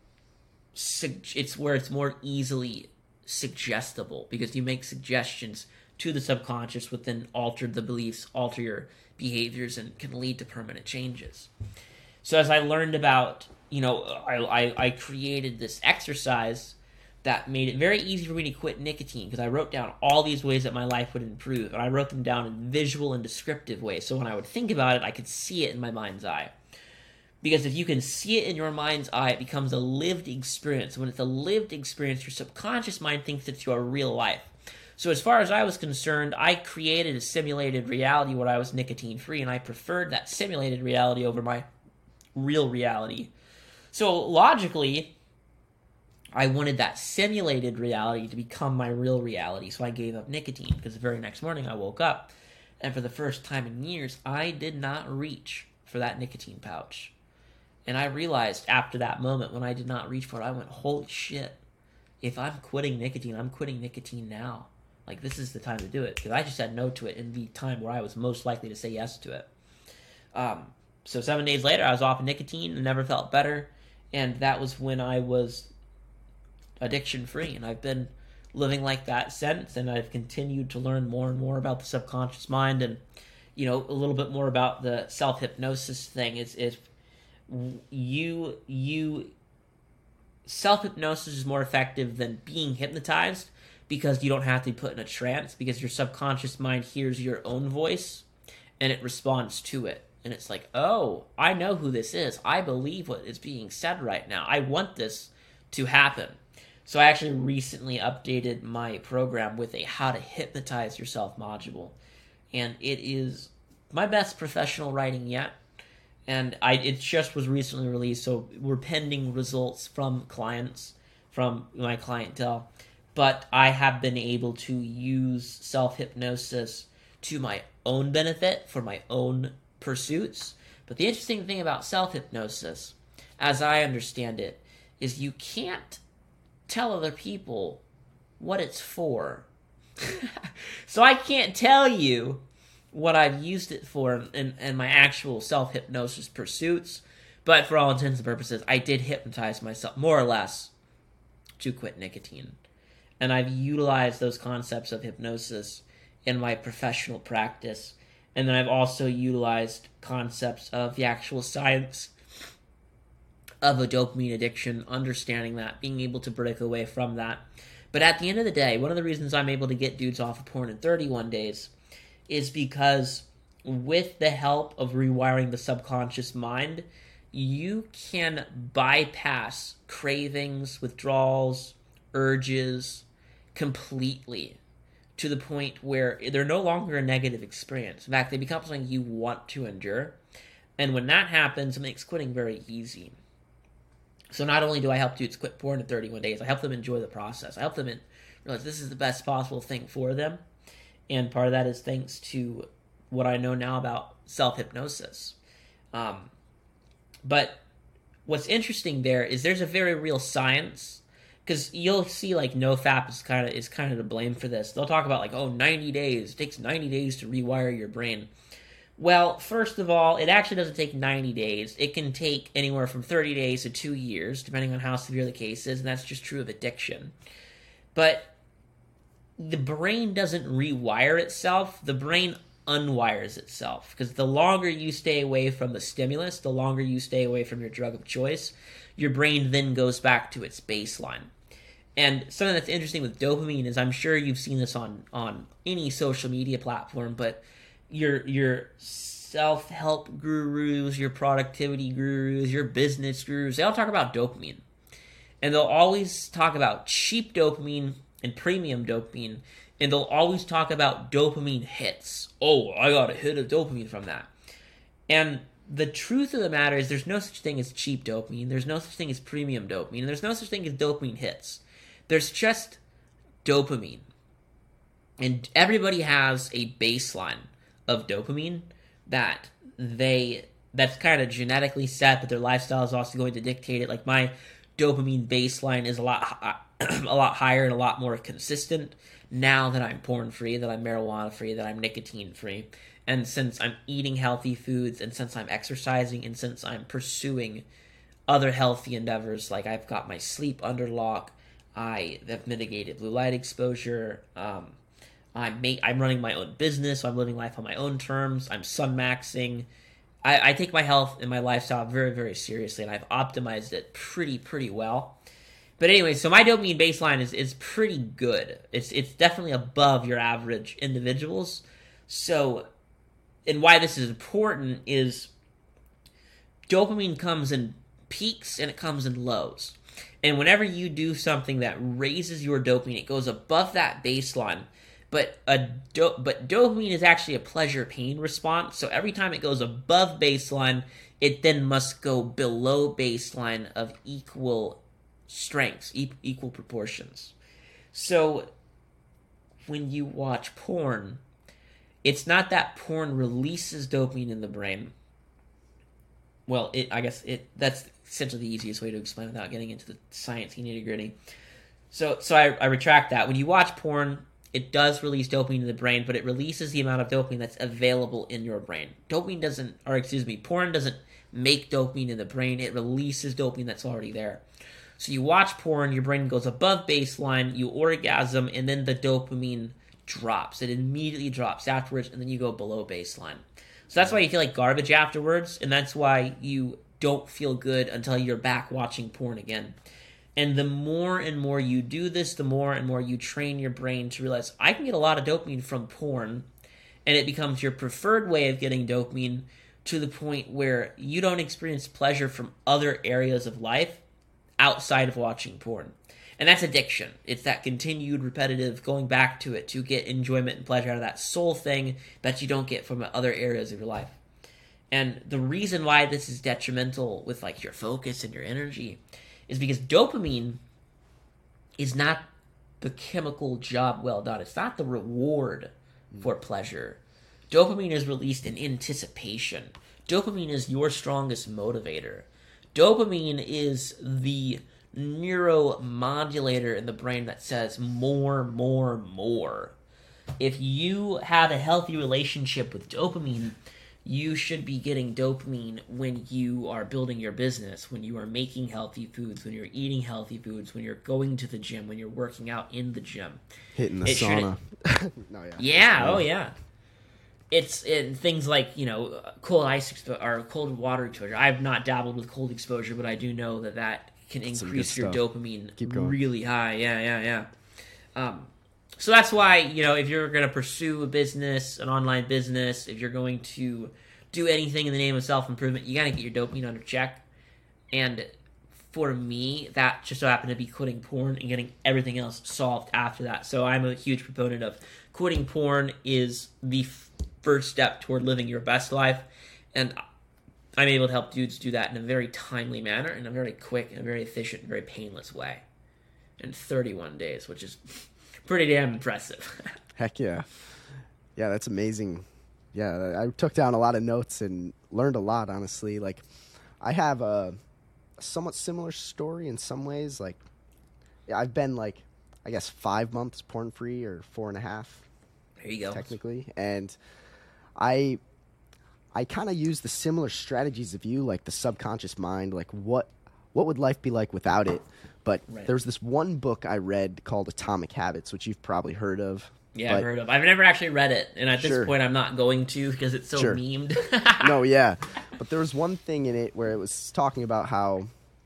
easily suggestible, because you make suggestions to the subconscious, which then alter the beliefs, alter your behaviors, and can lead to permanent changes. So as I learned about, I created this exercise that made it very easy for me to quit nicotine, because I wrote down all these ways that my life would improve, and I wrote them down in visual and descriptive ways, so when I would think about it, I could see it in my mind's eye. Because if you can see it in your mind's eye, it becomes a lived experience. When it's a lived experience, your subconscious mind thinks it's your real life. So as far as I was concerned, I created a simulated reality where I was nicotine-free, and I preferred that simulated reality over my real reality. So logically, I wanted that simulated reality to become my real reality, so I gave up nicotine, because the very next morning I woke up, and for the first time in years, I did not reach for that nicotine pouch. And I realized after that moment, when I did not reach for it, I went, holy shit, if I'm quitting nicotine, I'm quitting nicotine now. Like, this is the time to do it, because I just said no to it in the time where I was most likely to say yes to it. So 7 days later, I was off of nicotine and never felt better, and that was when I was addiction-free, and I've been living like that since, and I've continued to learn more and more about the subconscious mind, and a little bit more about the self-hypnosis thing. Is self-hypnosis is more effective than being hypnotized, because you don't have to be put in a trance, because your subconscious mind hears your own voice and it responds to it, and it's like, oh, I know who this is, I believe what is being said right now, I want this to happen. So I actually recently updated my program with a how to hypnotize yourself module. And it is my best professional writing yet. And it just was recently released, so we're pending results from clients, from my clientele. But I have been able to use self-hypnosis to my own benefit for my own pursuits. But the interesting thing about self-hypnosis, as I understand it, is you can't tell other people what it's for. So I can't tell you what I've used it for in my actual self-hypnosis pursuits, but for all intents and purposes, I did hypnotize myself, more or less, to quit nicotine. And I've utilized those concepts of hypnosis in my professional practice. And then I've also utilized concepts of the actual science of a dopamine addiction, understanding that, being able to break away from that. But at the end of the day, one of the reasons I'm able to get dudes off of porn in 31 days is because with the help of rewiring the subconscious mind, you can bypass cravings, withdrawals, urges completely to the point where they're no longer a negative experience. In fact, they become something you want to endure. And when that happens, it makes quitting very easy. So not only do I help dudes quit porn in 31 days, I help them enjoy the process. I help them realize this is the best possible thing for them. And part of that is thanks to what I know now about self-hypnosis. But what's interesting there is there's a very real science, because you'll see like NoFap is kind of to blame for this. They'll talk about like, 90 days. It takes 90 days to rewire your brain. Well, first of all, it actually doesn't take 90 days. It can take anywhere from 30 days to 2 years, depending on how severe the case is, and that's just true of addiction. But the brain doesn't rewire itself. The brain unwires itself, because the longer you stay away from the stimulus, the longer you stay away from your drug of choice, your brain then goes back to its baseline. And something that's interesting with dopamine is, I'm sure you've seen this on any social media platform, but your self-help gurus, your productivity gurus, your business gurus, they all talk about dopamine. And they'll always talk about cheap dopamine and premium dopamine, and they'll always talk about dopamine hits. Oh, I got a hit of dopamine from that. And the truth of the matter is, there's no such thing as cheap dopamine, there's no such thing as premium dopamine, and there's no such thing as dopamine hits. There's just dopamine. And everybody has a baseline of dopamine that's kind of genetically set, but their lifestyle is also going to dictate it. Like, my dopamine baseline is a lot higher and a lot more consistent now that I'm porn free, that I'm marijuana free, that I'm nicotine free, and since I'm eating healthy foods, and since I'm exercising, and since I'm pursuing other healthy endeavors. Like, I've got my sleep under lock, I have mitigated blue light exposure, I'm running my own business, so I'm living life on my own terms. I'm sun maxing. I take my health and my lifestyle very, very seriously, and I've optimized it pretty well. But anyway, so my dopamine baseline is pretty good. It's definitely above your average individuals. So, and why this is important is dopamine comes in peaks and it comes in lows. And whenever you do something that raises your dopamine, it goes above that baseline. But dopamine is actually a pleasure-pain response, so every time it goes above baseline, it then must go below baseline of equal strengths, equal proportions. So when you watch porn, it's not that porn releases dopamine in the brain. Well, that's essentially the easiest way to explain it without getting into the sciencey nitty-gritty. So I retract that. When you watch porn, it does release dopamine in the brain, but it releases the amount of dopamine that's available in your brain. Porn doesn't make dopamine in the brain. It releases dopamine that's already there. So you watch porn, your brain goes above baseline, you orgasm, and then the dopamine drops. It immediately drops afterwards, and then you go below baseline. So that's why you feel like garbage afterwards, and that's why you don't feel good until you're back watching porn again. And the more and more you do this, the more and more you train your brain to realize, I can get a lot of dopamine from porn, and it becomes your preferred way of getting dopamine to the point where you don't experience pleasure from other areas of life outside of watching porn. And that's addiction. It's that continued, repetitive going back to it to get enjoyment and pleasure out of that soul thing that you don't get from other areas of your life. And the reason why this is detrimental with like your focus and your energy is because dopamine is not the chemical job well done. It's not the reward for pleasure. Dopamine is released in anticipation. Dopamine is your strongest motivator. Dopamine is the neuromodulator in the brain that says more, more, more. if you have a healthy relationship with dopamine, you should be getting dopamine when you are building your business, when you are making healthy foods, when you're eating healthy foods, when you're going to the gym, when you're working out in the gym. Hitting the sauna. No, yeah. Yeah, oh yeah. It's in things like, cold ice or cold water exposure. I've not dabbled with cold exposure, but I do know that can increase your dopamine really high. Yeah. So that's why, if you're going to pursue a business, an online business, if you're going to do anything in the name of self-improvement, you got to get your dopamine under check. And for me, that just so happened to be quitting porn and getting everything else solved after that. So I'm a huge proponent of quitting porn is the first step toward living your best life. And I'm able to help dudes do that in a very timely manner, in a very quick and very efficient and very painless way. In 31 days, which is pretty damn impressive. Heck yeah. Yeah, that's amazing. Yeah, I took down a lot of notes and learned a lot, honestly. Like, I have a somewhat similar story in some ways. Like, I've been, I guess 5 months porn-free, or 4.5. There you go. Technically. And I kind of use the similar strategies of you, like the subconscious mind, like what would life be like without it? But there's this one book I read called Atomic Habits, which you've probably heard of. Yeah, I've heard of. I've never actually read it, and at this point I'm not going to because it's so memed. No, yeah. But there was one thing in it where it was talking about how,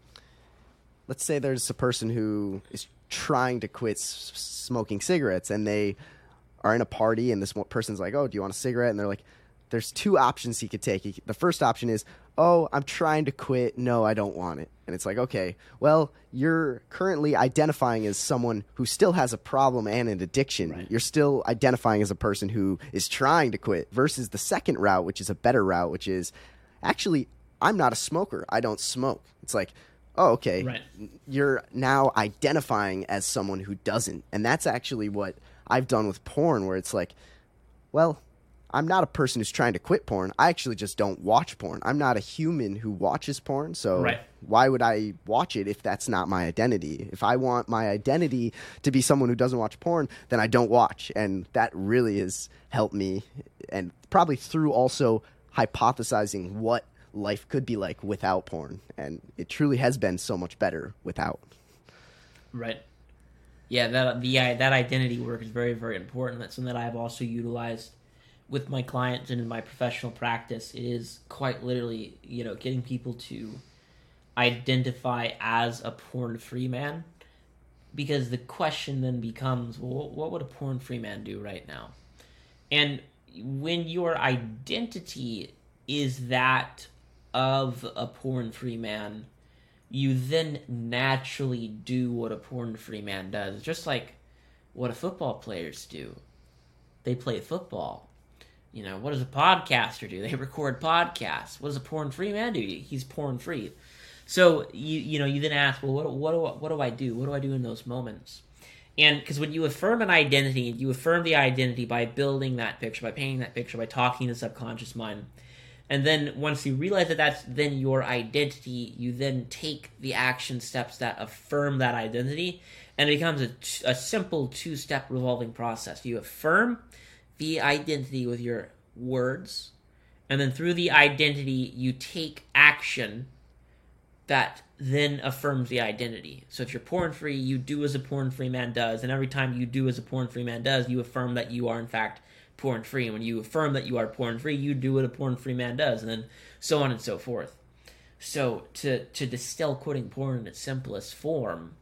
let's say there's a person who is trying to quit smoking cigarettes, and they are in a party, and this person's like, oh, do you want a cigarette? And they're like, there's two options he could take. The first option is, oh, I'm trying to quit. No, I don't want it. And it's like, okay, well, you're currently identifying as someone who still has a problem and an addiction. Right. You're still identifying as a person who is trying to quit, versus the second route, which is a better route, which is, actually, I'm not a smoker. I don't smoke. It's like, oh, okay. Right. You're now identifying as someone who doesn't. And that's actually what I've done with porn, where it's like, well, I'm not a person who's trying to quit porn. I actually just don't watch porn. I'm not a human who watches porn, so why would I watch it if that's not my identity? If I want my identity to be someone who doesn't watch porn, then I don't watch. And that really has helped me, and probably through also hypothesizing what life could be like without porn. And it truly has been so much better without. Right. Yeah, that identity work is very, very important. That's something that I've also utilized with my clients and in my professional practice. It is quite literally, getting people to identify as a porn-free man, because the question then becomes, well, what would a porn-free man do right now? And when your identity is that of a porn-free man, you then naturally do what a porn-free man does, just like what a football players do. They play football. What does a podcaster do? They record podcasts. What does a porn-free man do? He's porn-free. So you then ask, well, what do I do? What do I do in those moments? And because when you affirm an identity, you affirm the identity by building that picture, by painting that picture, by talking to the subconscious mind. And then once you realize that that's then your identity, you then take the action steps that affirm that identity, and it becomes a simple two-step revolving process. You affirm the identity with your words, and then through the identity you take action that then affirms the identity. So if you're porn-free, you do as a porn-free man does, and every time you do as a porn-free man does, you affirm that you are in fact porn-free. And when you affirm that you are porn-free, you do what a porn-free man does, and then so on and so forth. So to distill quitting porn in its simplest form,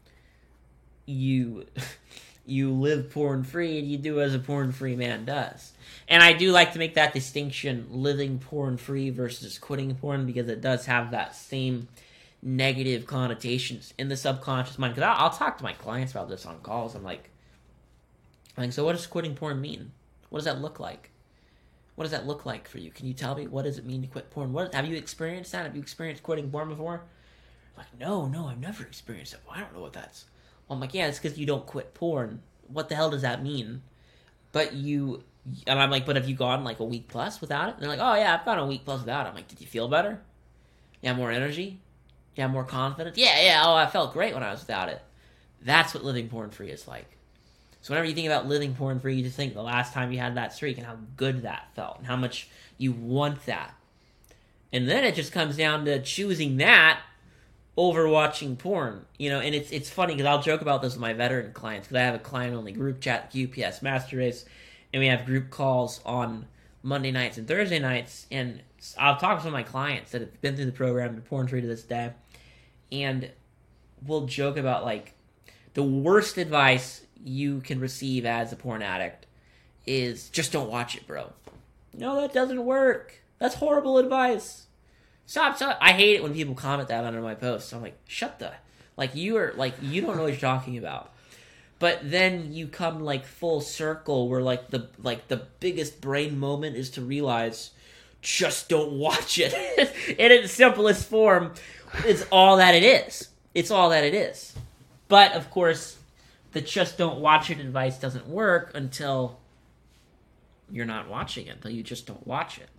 you live porn-free and you do as a porn-free man does. And I do like to make that distinction, living porn-free versus quitting porn, because it does have that same negative connotations in the subconscious mind. Because I'll talk to my clients about this on calls. I'm like, so what does quitting porn mean? What does that look like? What does that look like for you? Can you tell me, what does it mean to quit porn? Have you experienced that? Have you experienced quitting porn before? I'm like, no, I've never experienced it. Well, I don't know what that's. Well, I'm like, yeah, it's because you don't quit porn. What the hell does that mean? And I'm like, but have you gone like a week plus without it? And they're like, oh yeah, I've gone a week plus without it. I'm like, did you feel better? You have more energy? You have more confidence? Yeah, oh, I felt great when I was without it. That's what living porn free is like. So whenever you think about living porn-free, you just think the last time you had that streak and how good that felt and how much you want that. And then it just comes down to choosing that over watching porn. And it's funny because I'll joke about this with my veteran clients because I have a client-only group chat, UPS Master Race, and we have group calls on Monday nights and Thursday nights, and I'll talk to some of my clients that have been through the program, they're porn-free to this day, and we'll joke about, like, the worst advice you can receive as a porn addict is just don't watch it, bro. No, that doesn't work. That's horrible advice. Stop. I hate it when people comment that under my posts. I'm like, shut the... Like, you don't know what you're talking about. But then you come, like, full circle where, the biggest brain moment is to realize, just don't watch it. In its simplest form, it's all that it is. It's all that it is. But, of course, the just don't watch it advice doesn't work until you're not watching it, until you just don't watch it,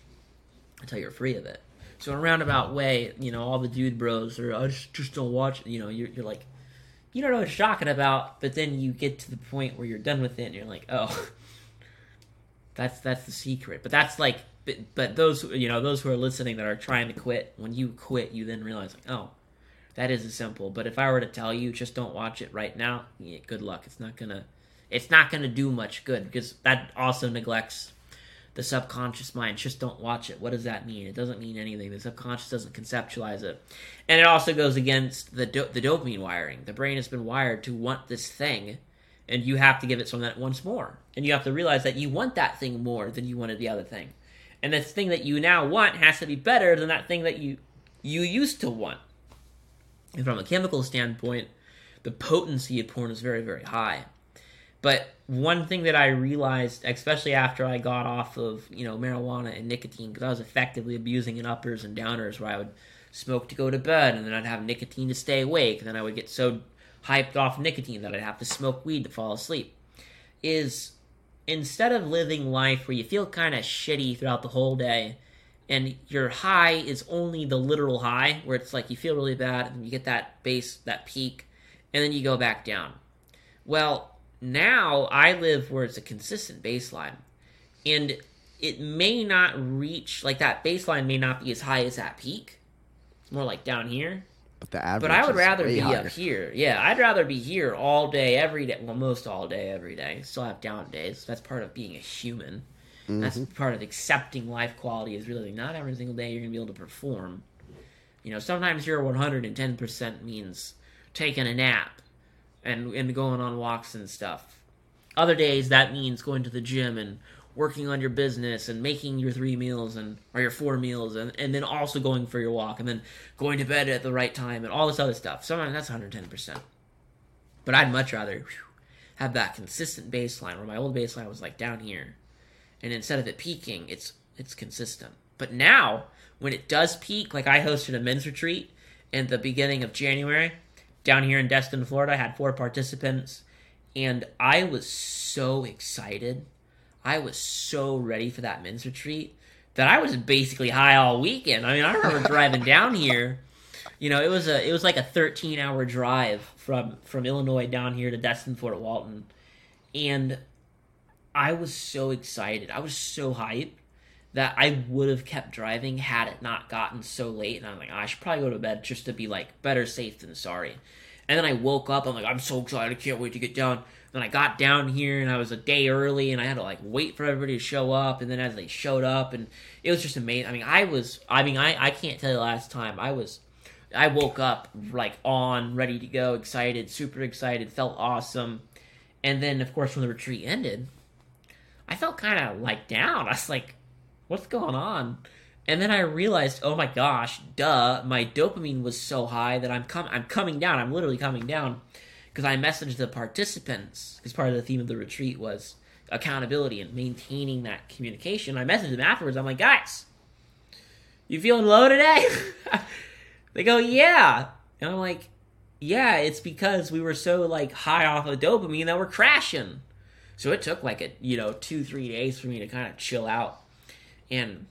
until you're free of it. So in a roundabout way, all the dude bros are, I just don't watch it. You're like, you don't know what you're talking about, but then you get to the point where you're done with it, and you're like, oh, that's the secret. But that's like, but those who are listening that are trying to quit, when you quit, you then realize, like, oh, that isn't simple. But if I were to tell you, just don't watch it right now, yeah, good luck. It's not gonna do much good because that also neglects the subconscious mind. Just don't watch it. What does that mean? It doesn't mean anything. The subconscious doesn't conceptualize it. And it also goes against the dopamine wiring. The brain has been wired to want this thing, and you have to give it something that wants more. And you have to realize that you want that thing more than you wanted the other thing. And this thing that you now want has to be better than that thing that you used to want. And from a chemical standpoint, the potency of porn is very, very high. But one thing that I realized, especially after I got off of, marijuana and nicotine, because I was effectively abusing in uppers and downers where I would smoke to go to bed, and then I'd have nicotine to stay awake, and then I would get so hyped off nicotine that I'd have to smoke weed to fall asleep, is instead of living life where you feel kind of shitty throughout the whole day, and your high is only the literal high, where it's like you feel really bad, and you get that base, that peak, and then you go back down. Well, now I live where it's a consistent baseline, and it may not reach, like that baseline may not be as high as that peak. It's more like down here. But the average. But I would rather be higher. up here. Yeah, I'd rather be here all day, every day. Well, most all day, every day. Still have down days. That's part of being a human. Mm-hmm. That's part of accepting life quality is really not every single day you're going to be able to perform. Sometimes your 110% means taking a nap and going on walks and stuff. Other days, that means going to the gym and working on your business and making your 3 meals or your 4 meals and then also going for your walk and then going to bed at the right time and all this other stuff. Sometimes that's 110%. But I'd much rather have that consistent baseline where my old baseline was like down here. And instead of it peaking, it's consistent. But now, when it does peak, like I hosted a men's retreat in the beginning of January down here in Destin, Florida. I had 4 participants, and I was so excited. I was so ready for that men's retreat that I was basically high all weekend. I mean, I remember driving down here. It was like a 13-hour drive from Illinois down here to Destin, Fort Walton, and I was so excited. I was so hyped that I would have kept driving had it not gotten so late. And I'm like, I should probably go to bed just to be like better safe than sorry. And then I woke up. I'm like, I'm so excited. I can't wait to get down. Then I got down here and I was a day early and I had to like wait for everybody to show up. And then as they showed up, and it was just amazing. I can't tell you the last time I woke up like ready to go, excited, super excited, felt awesome. And then of course when the retreat ended, I felt kind of like down. I was like, what's going on? And then I realized, oh my gosh, my dopamine was so high that I'm coming down. I'm literally coming down because I messaged the participants, because part of the theme of the retreat was accountability and maintaining that communication. I messaged them afterwards. I'm like, guys, you feeling low today? They go, yeah. And I'm like, yeah, it's because we were so like high off of dopamine that we're crashing. So it took like 2-3 days for me to kind of chill out. And,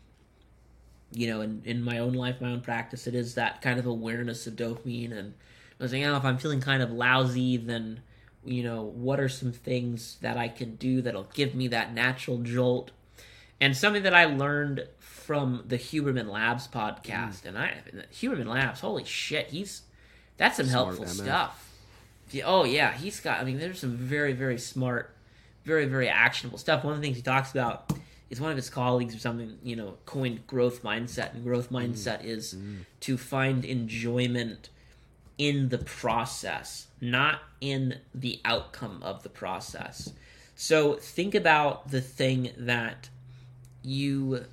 in my own life, my own practice, it is that kind of awareness of dopamine. And I was like, if I'm feeling kind of lousy, then what are some things that I can do that'll give me that natural jolt. And something that I learned from the Huberman Labs podcast, and Huberman Labs, holy shit, that's some Smart helpful MF. stuff. Oh yeah, there's some very, very smart, very, very actionable stuff. One of the things he talks about is one of his colleagues or something, coined growth mindset, and growth mindset is to find enjoyment in the process, not in the outcome of the process. So think about the thing that you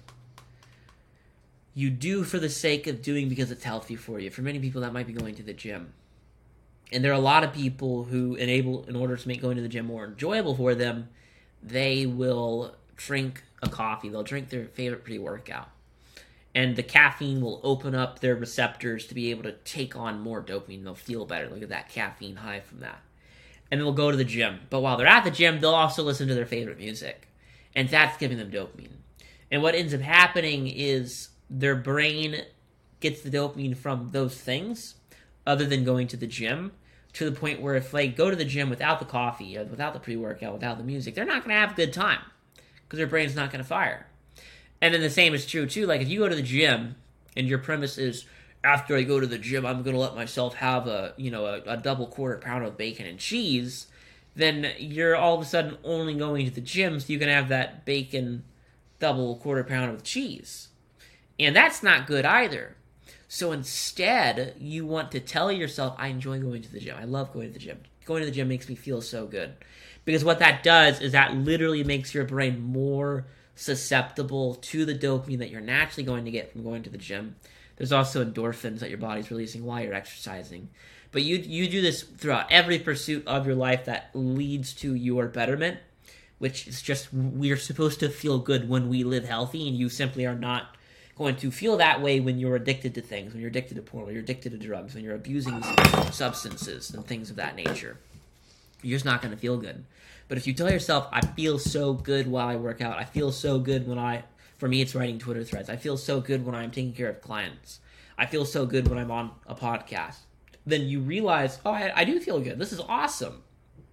do for the sake of doing because it's healthy for you. For many people, that might be going to the gym. And there are a lot of people who in order to make going to the gym more enjoyable for them, they will drink a coffee. They'll drink their favorite pre-workout. And the caffeine will open up their receptors to be able to take on more dopamine. They'll feel better. Look at that caffeine high from that. And they'll go to the gym. But while they're at the gym, they'll also listen to their favorite music. And that's giving them dopamine. And what ends up happening is their brain gets the dopamine from those things, other than going to the gym, to the point where if they go to the gym without the coffee, or without the pre-workout, without the music, they're not going to have a good time, because their brain's not going to fire. And then the same is true, too. Like, if you go to the gym, and your premise is, after I go to the gym, I'm going to let myself have a double quarter pounder of bacon and cheese, then you're all of a sudden only going to the gym so you can have that bacon double quarter pounder with cheese. And that's not good either. So instead, you want to tell yourself, I enjoy going to the gym. I love going to the gym. Going to the gym makes me feel so good. Because what that does is that literally makes your brain more susceptible to the dopamine that you're naturally going to get from going to the gym. There's also endorphins that your body's releasing while you're exercising. But you do this throughout every pursuit of your life that leads to your betterment, which is just, we're supposed to feel good when we live healthy, and you simply are not going to feel that way when you're addicted to things, when you're addicted to porn, when you're addicted to drugs, when you're abusing substances and things of that nature. You're just not going to feel good. But if you tell yourself, I feel so good while I work out, I feel so good for me it's writing Twitter threads, I feel so good when I'm taking care of clients, I feel so good when I'm on a podcast, then you realize, oh, I do feel good, this is awesome.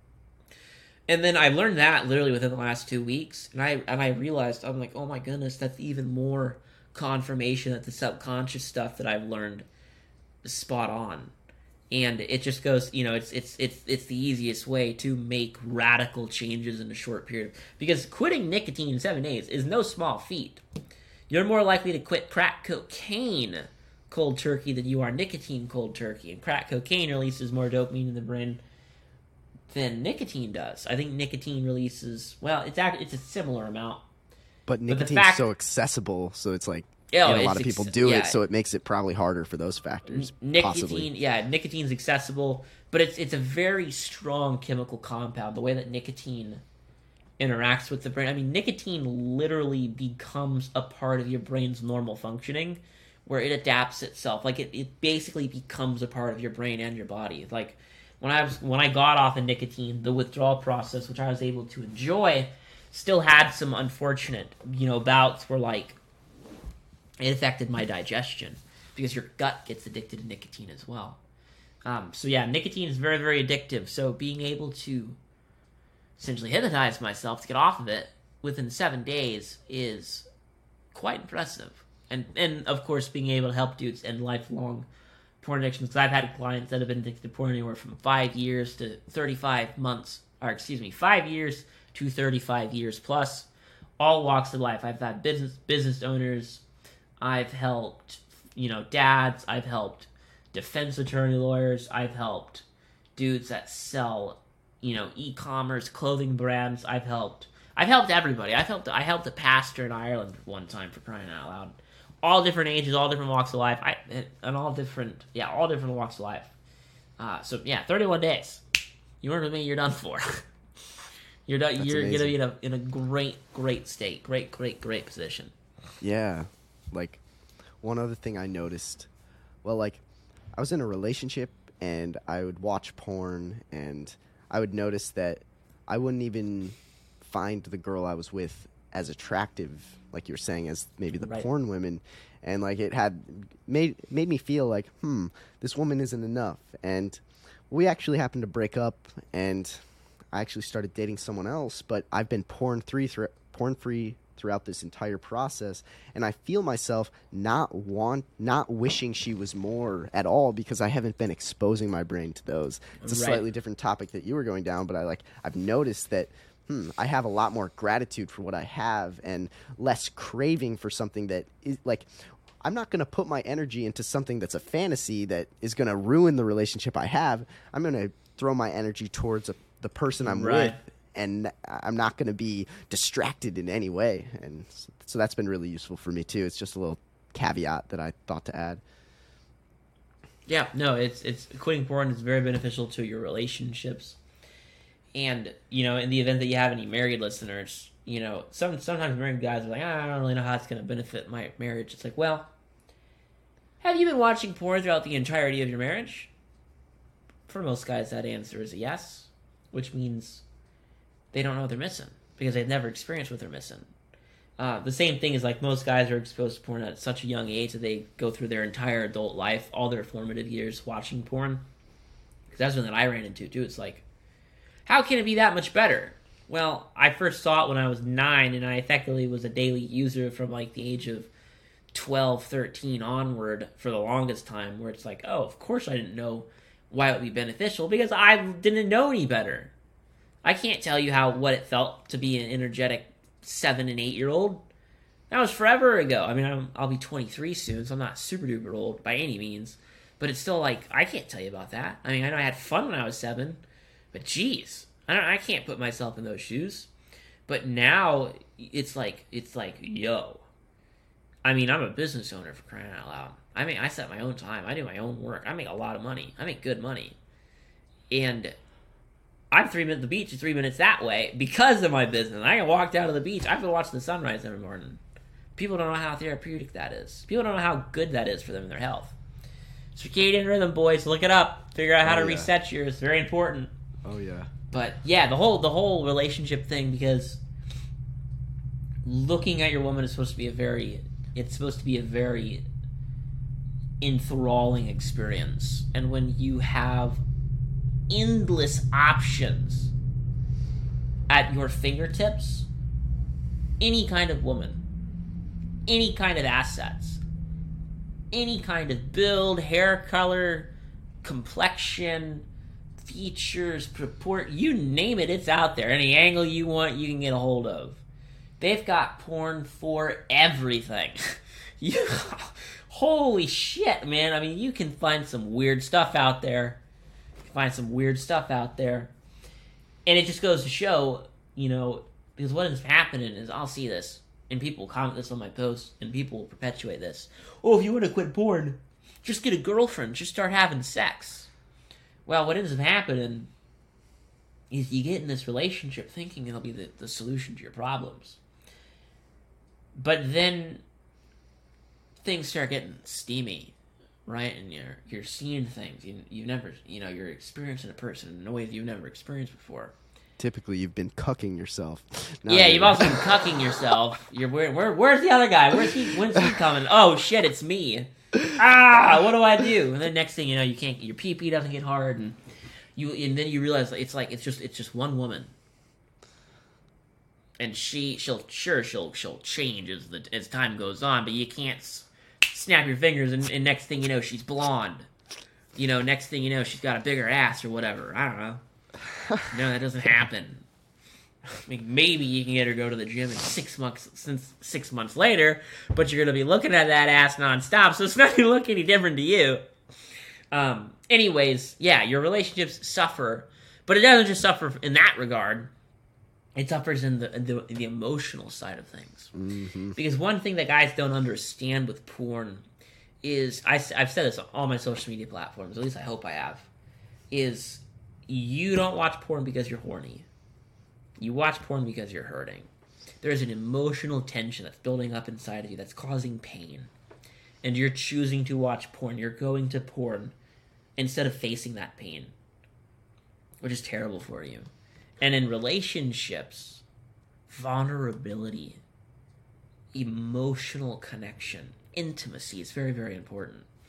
And then I learned that literally within the last 2 weeks, and I realized, I'm like, oh my goodness, that's even more confirmation that the subconscious stuff that I've learned is spot on. And it just goes, it's the easiest way to make radical changes in a short period. Because quitting nicotine in 7 days is no small feat. You're more likely to quit crack cocaine cold turkey than you are nicotine cold turkey. And crack cocaine releases more dopamine in the brain than nicotine does. I think nicotine releases, it's a similar amount. But nicotine's so accessible, so it's like, a lot of people do it, so it makes it probably harder for those factors. Possibly. Nicotine's accessible, but it's a very strong chemical compound. The way that nicotine interacts with the brain. I mean, nicotine literally becomes a part of your brain's normal functioning, where it adapts itself. Like, it basically becomes a part of your brain and your body. Like, when I got off of nicotine, the withdrawal process, which I was able to enjoy, still had some unfortunate, bouts where, like, it affected my digestion, because your gut gets addicted to nicotine as well. Nicotine is very, very addictive. So being able to essentially hypnotize myself to get off of it within 7 days is quite impressive. And of course, being able to help dudes end lifelong porn addictions. I've had clients that have been addicted to porn anywhere from 5 years to 35 months, 5 years to 35 years plus, all walks of life. I've had business owners, I've helped, dads, I've helped defense attorney lawyers, I've helped dudes that sell, e-commerce, clothing brands, I've helped everybody. I helped a pastor in Ireland one time, for crying out loud. All different ages, all different walks of life, all different walks of life. 31 days. You work with me, you're done for. You're done. You're going to be in a great state, great position. Yeah. Like, one other thing I noticed, I was in a relationship, and I would watch porn, and I would notice that I wouldn't even find the girl I was with as attractive, like you were saying, as maybe the porn women, and, like, it had made me feel like, this woman isn't enough. And we actually happened to break up, and I actually started dating someone else, but I've been porn-free throughout this entire process, and I feel myself not wishing she was more at all because I haven't been exposing my brain to those. It's a slightly different topic that you were going down, but I've noticed that I have a lot more gratitude for what I have and less craving for something that is like, I'm not going to put my energy into something that's a fantasy that is going to ruin the relationship I have. I'm going to throw my energy towards the person I'm with, and I'm not going to be distracted in any way. And so that's been really useful for me too. It's just a little caveat that I thought to add. Yeah, no, it's quitting porn is very beneficial to your relationships. And, you know, in the event that you have any married listeners, you know, sometimes married guys are like, I don't really know how it's going to benefit my marriage. It's like, well, have you been watching porn throughout the entirety of your marriage? For most guys, that answer is a yes, which means they don't know what they're missing because they've never experienced what they're missing. The same thing is like most guys are exposed to porn at such a young age that they go through their entire adult life, all their formative years watching porn. Because that's something that I ran into, too. It's like, how can it be that much better? Well, I first saw it when I was 9, and I effectively was a daily user from like the age of 12, 13 onward for the longest time, where it's like, oh, of course I didn't know why it would be beneficial, because I didn't know any better. I can't tell you what it felt to be an energetic 7 and 8-year-old. That was forever ago. I mean, I'll be 23 soon, so I'm not super duper old by any means, but it's still like, I can't tell you about that. I mean, I know I had fun when I was 7, but geez, I can't put myself in those shoes. But now it's like, yo. I mean, I'm a business owner, for crying out loud. I mean, I set my own time. I do my own work. I make a lot of money. I make good money. And I'm 3 minutes at the beach and 3 minutes that way because of my business. I can walk down to the beach. I can watch the sunrise every morning. People don't know how therapeutic that is. People don't know how good that is for them and their health. Circadian rhythm, boys. Look it up. Figure out how to reset yours. It's very important. Oh, yeah. But, yeah, the whole relationship thing, because looking at your woman is supposed to be a very enthralling experience. And when you have endless options at your fingertips, any kind of woman, any kind of assets, any kind of build, hair color, complexion, features, purport, you name it, it's out there. Any angle you want, you can get a hold of. They've got porn for everything. Holy shit, man. I mean, you can find some weird stuff out there. And it just goes to show, you know, because what is happening is I'll see this, and people comment this on my posts, and people perpetuate this. Oh, if you want to quit porn, just get a girlfriend. Just start having sex. Well, what ends up happening is you get in this relationship thinking it'll be the solution to your problems. But then things start getting steamy, right? And you're seeing things you've never, you're experiencing a person in a way that you've never experienced before. Typically, you've been cucking yourself. You've also been cucking yourself. Where's the other guy? When's he coming? Oh shit, it's me. What do I do? And then next thing you know, you can't. Your pee-pee doesn't get hard, and then you realize it's just one woman, and she'll change as time goes on, but you can't snap your fingers and next thing you know she's blonde. Next thing you know she's got a bigger ass or whatever. I don't know. No, that doesn't happen. I mean, maybe you can get her to go to the gym in 6 months later, but you're going to be looking at that ass nonstop, so it's not going to look any different to you. Anyways, yeah, your relationships suffer, but it doesn't just suffer in that regard. It suffers in the emotional side of things. Mm-hmm. Because one thing that guys don't understand with porn is, I've said this on all my social media platforms, at least I hope I have, is you don't watch porn because you're horny. You watch porn because you're hurting. There's an emotional tension that's building up inside of you that's causing pain. And you're choosing to watch porn. You're going to porn instead of facing that pain, which is terrible for you. And in relationships, vulnerability, emotional connection, intimacy is very, very important.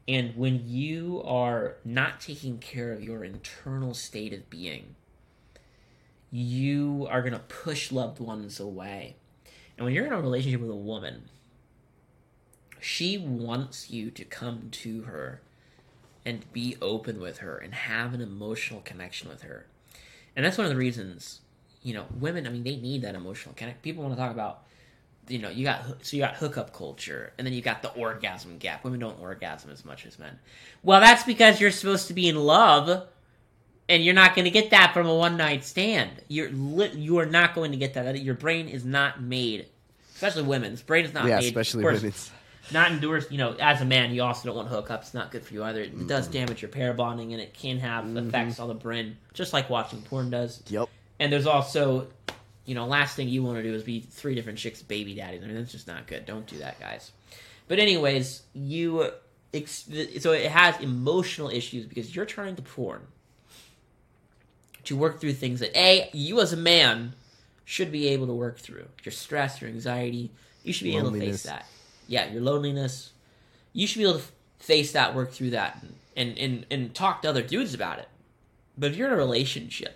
And when you are not taking care of your internal state of being, you are going to push loved ones away. And when you're in a relationship with a woman, she wants you to come to her and be open with her and have an emotional connection with her. And that's one of the reasons, women, they need that emotional connection. People want to talk about, you got hookup culture, and then you got the orgasm gap. Women don't orgasm as much as men. Well, that's because you're supposed to be in love, and you're not going to get that from a one-night stand. You are not going to get that. Your brain is not made, especially women's brain is not made. Yeah, especially women's. Not endorsed, as a man, you also don't want hookups. It's not good for you either. It does damage your pair bonding, and it can have effects on the brain, just like watching porn does. Yep. And there's also, last thing you want to do is be 3 different chicks' baby daddies. That's just not good. Don't do that, guys. But anyways, so it has emotional issues because you're turning to porn to work through things that, you as a man should be able to work through. Your stress, your anxiety, you should be able to face that. Yeah, your loneliness. You should be able to face that, work through that, and talk to other dudes about it. But if you're in a relationship,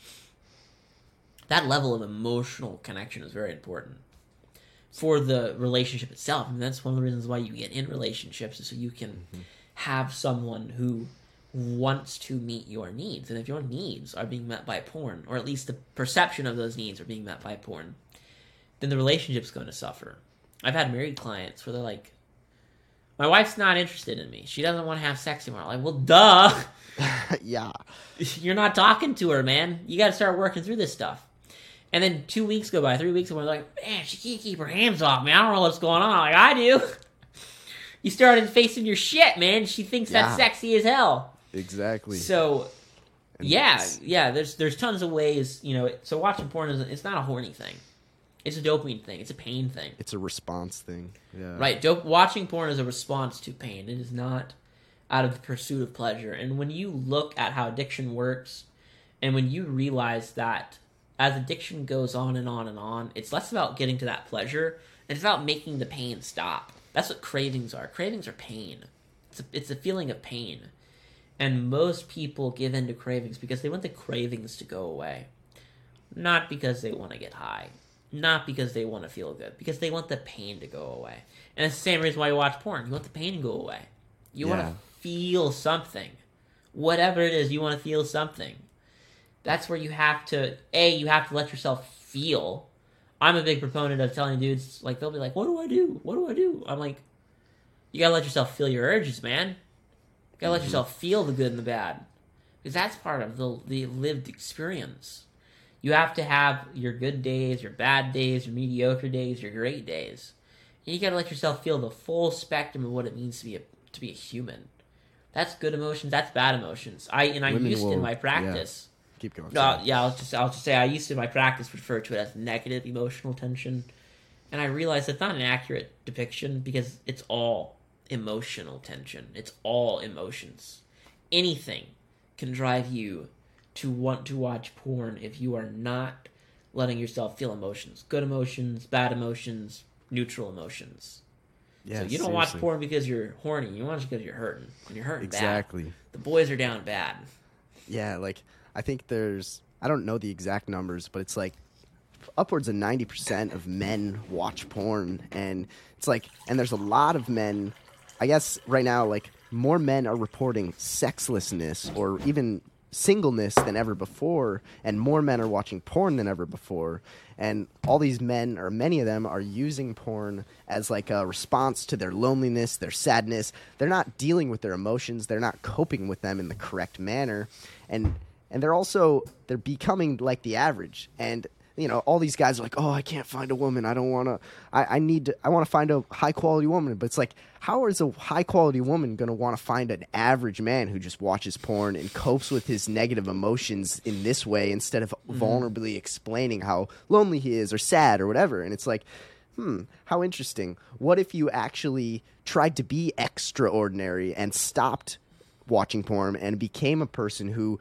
that level of emotional connection is very important for the relationship itself. And that's one of the reasons why you get in relationships, is so you can have someone who wants to meet your needs. And if your needs are being met by porn, or at least the perception of those needs are being met by porn, then the relationship's going to suffer. I've had married clients where they're like, my wife's not interested in me. She doesn't want to have sex anymore. I'm like, well, duh. Yeah. You're not talking to her, man. You got to start working through this stuff. And then 2 weeks go by, 3 weeks, and we're like, man, she can't keep her hands off me. I don't know what's going on. Like, I do. You started facing your shit, man. She thinks that's sexy as hell. Exactly. So, there's tons of ways, so watching porn it's not a horny thing. It's a dopamine thing. It's a pain thing. It's a response thing. Yeah. Right. Watching porn is a response to pain. It is not out of the pursuit of pleasure. And when you look at how addiction works, and when you realize that as addiction goes on and on and on, it's less about getting to that pleasure, and it's about making the pain stop. That's what cravings are. Cravings are pain. It's a feeling of pain. And most people give in to cravings because they want the cravings to go away. Not because they want to get high. Not because they want to feel good, because they want the pain to go away. And it's the same reason why you watch porn. You want the pain to go away. You want to feel something. Whatever it is, you want to feel something. That's where you have to let yourself feel. I'm a big proponent of telling dudes, like, they'll be like, what do I do? What do I do? I'm like, you gotta let yourself feel your urges, man. You gotta let yourself feel the good and the bad. Because that's part of the lived experience. You have to have your good days, your bad days, your mediocre days, your great days. And you gotta let yourself feel the full spectrum of what it means to be a human. That's good emotions, that's bad emotions. In my practice. Yeah. Keep going. I'll just say I used to in my practice refer to it as negative emotional tension. And I realized it's not an accurate depiction because it's all emotional tension. It's all emotions. Anything can drive you to want to watch porn if you are not letting yourself feel emotions. Good emotions, bad emotions, neutral emotions. Yeah, so you don't watch porn because you're horny. You watch it because you're hurting. And you're hurting bad. The boys are down bad. Yeah, like, I think I don't know the exact numbers, but it's like upwards of 90% of men watch porn. And it's like, and there's a lot of men, I guess right now, like, more men are reporting sexlessness or even singleness than ever before, and more men are watching porn than ever before. And all these men, or many of them, are using porn as like a response to their loneliness, their sadness. They're not dealing with their emotions. They're not coping with them in the correct manner. And they're becoming like the average. And all these guys are like, oh, I can't find a woman. I want to find a high quality woman. But it's like, how is a high quality woman going to want to find an average man who just watches porn and copes with his negative emotions in this way instead of vulnerably explaining how lonely he is or sad or whatever? And it's like, how interesting. What if you actually tried to be extraordinary and stopped watching porn and became a person who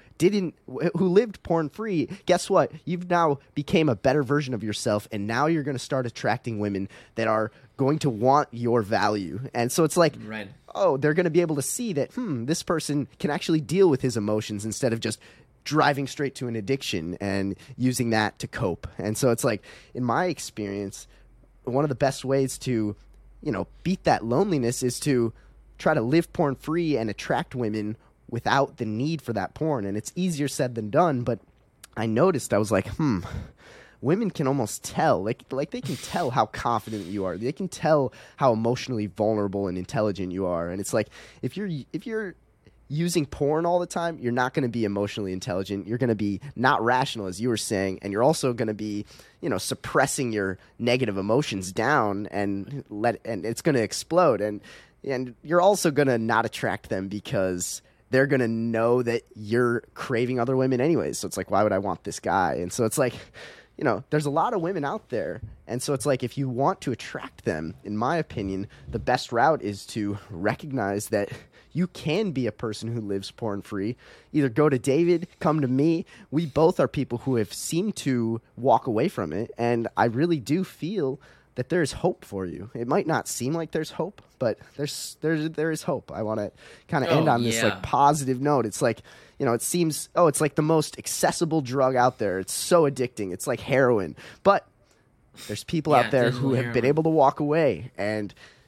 lived porn free, guess what? You've now became a better version of yourself, and now you're going to start attracting women that are going to want your value. And so it's like, Right. oh, they're going to be able to see that, this person can actually deal with his emotions instead of just driving straight to an addiction and using that to cope. And so it's like, in my experience, one of the best ways to, beat that loneliness is to try to live porn free and attract women without the need for that porn. And it's easier said than done, but I noticed, I was like, women can almost tell, like they can tell how confident you are. They can tell how emotionally vulnerable and intelligent you are. And it's like, if you're using porn all the time, you're not going to be emotionally intelligent. You're going to be not rational, as you were saying, and you're also going to be, suppressing your negative emotions down and it's going to explode. And you're also going to not attract them because they're going to know that you're craving other women anyways. So it's like, why would I want this guy? And so it's like, there's a lot of women out there. And so it's like, if you want to attract them, in my opinion, the best route is to recognize that you can be a person who lives porn free. Either go to David, come to me. We both are people who have seemed to walk away from it. And I really do feel that there is hope for you. It might not seem like there's hope, but there is hope. I want to kind of end on this like positive note. It's like, it seems, it's like the most accessible drug out there. It's so addicting. It's like heroin. But there's people out there who have been able to walk away. And,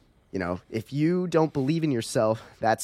if you don't believe in yourself,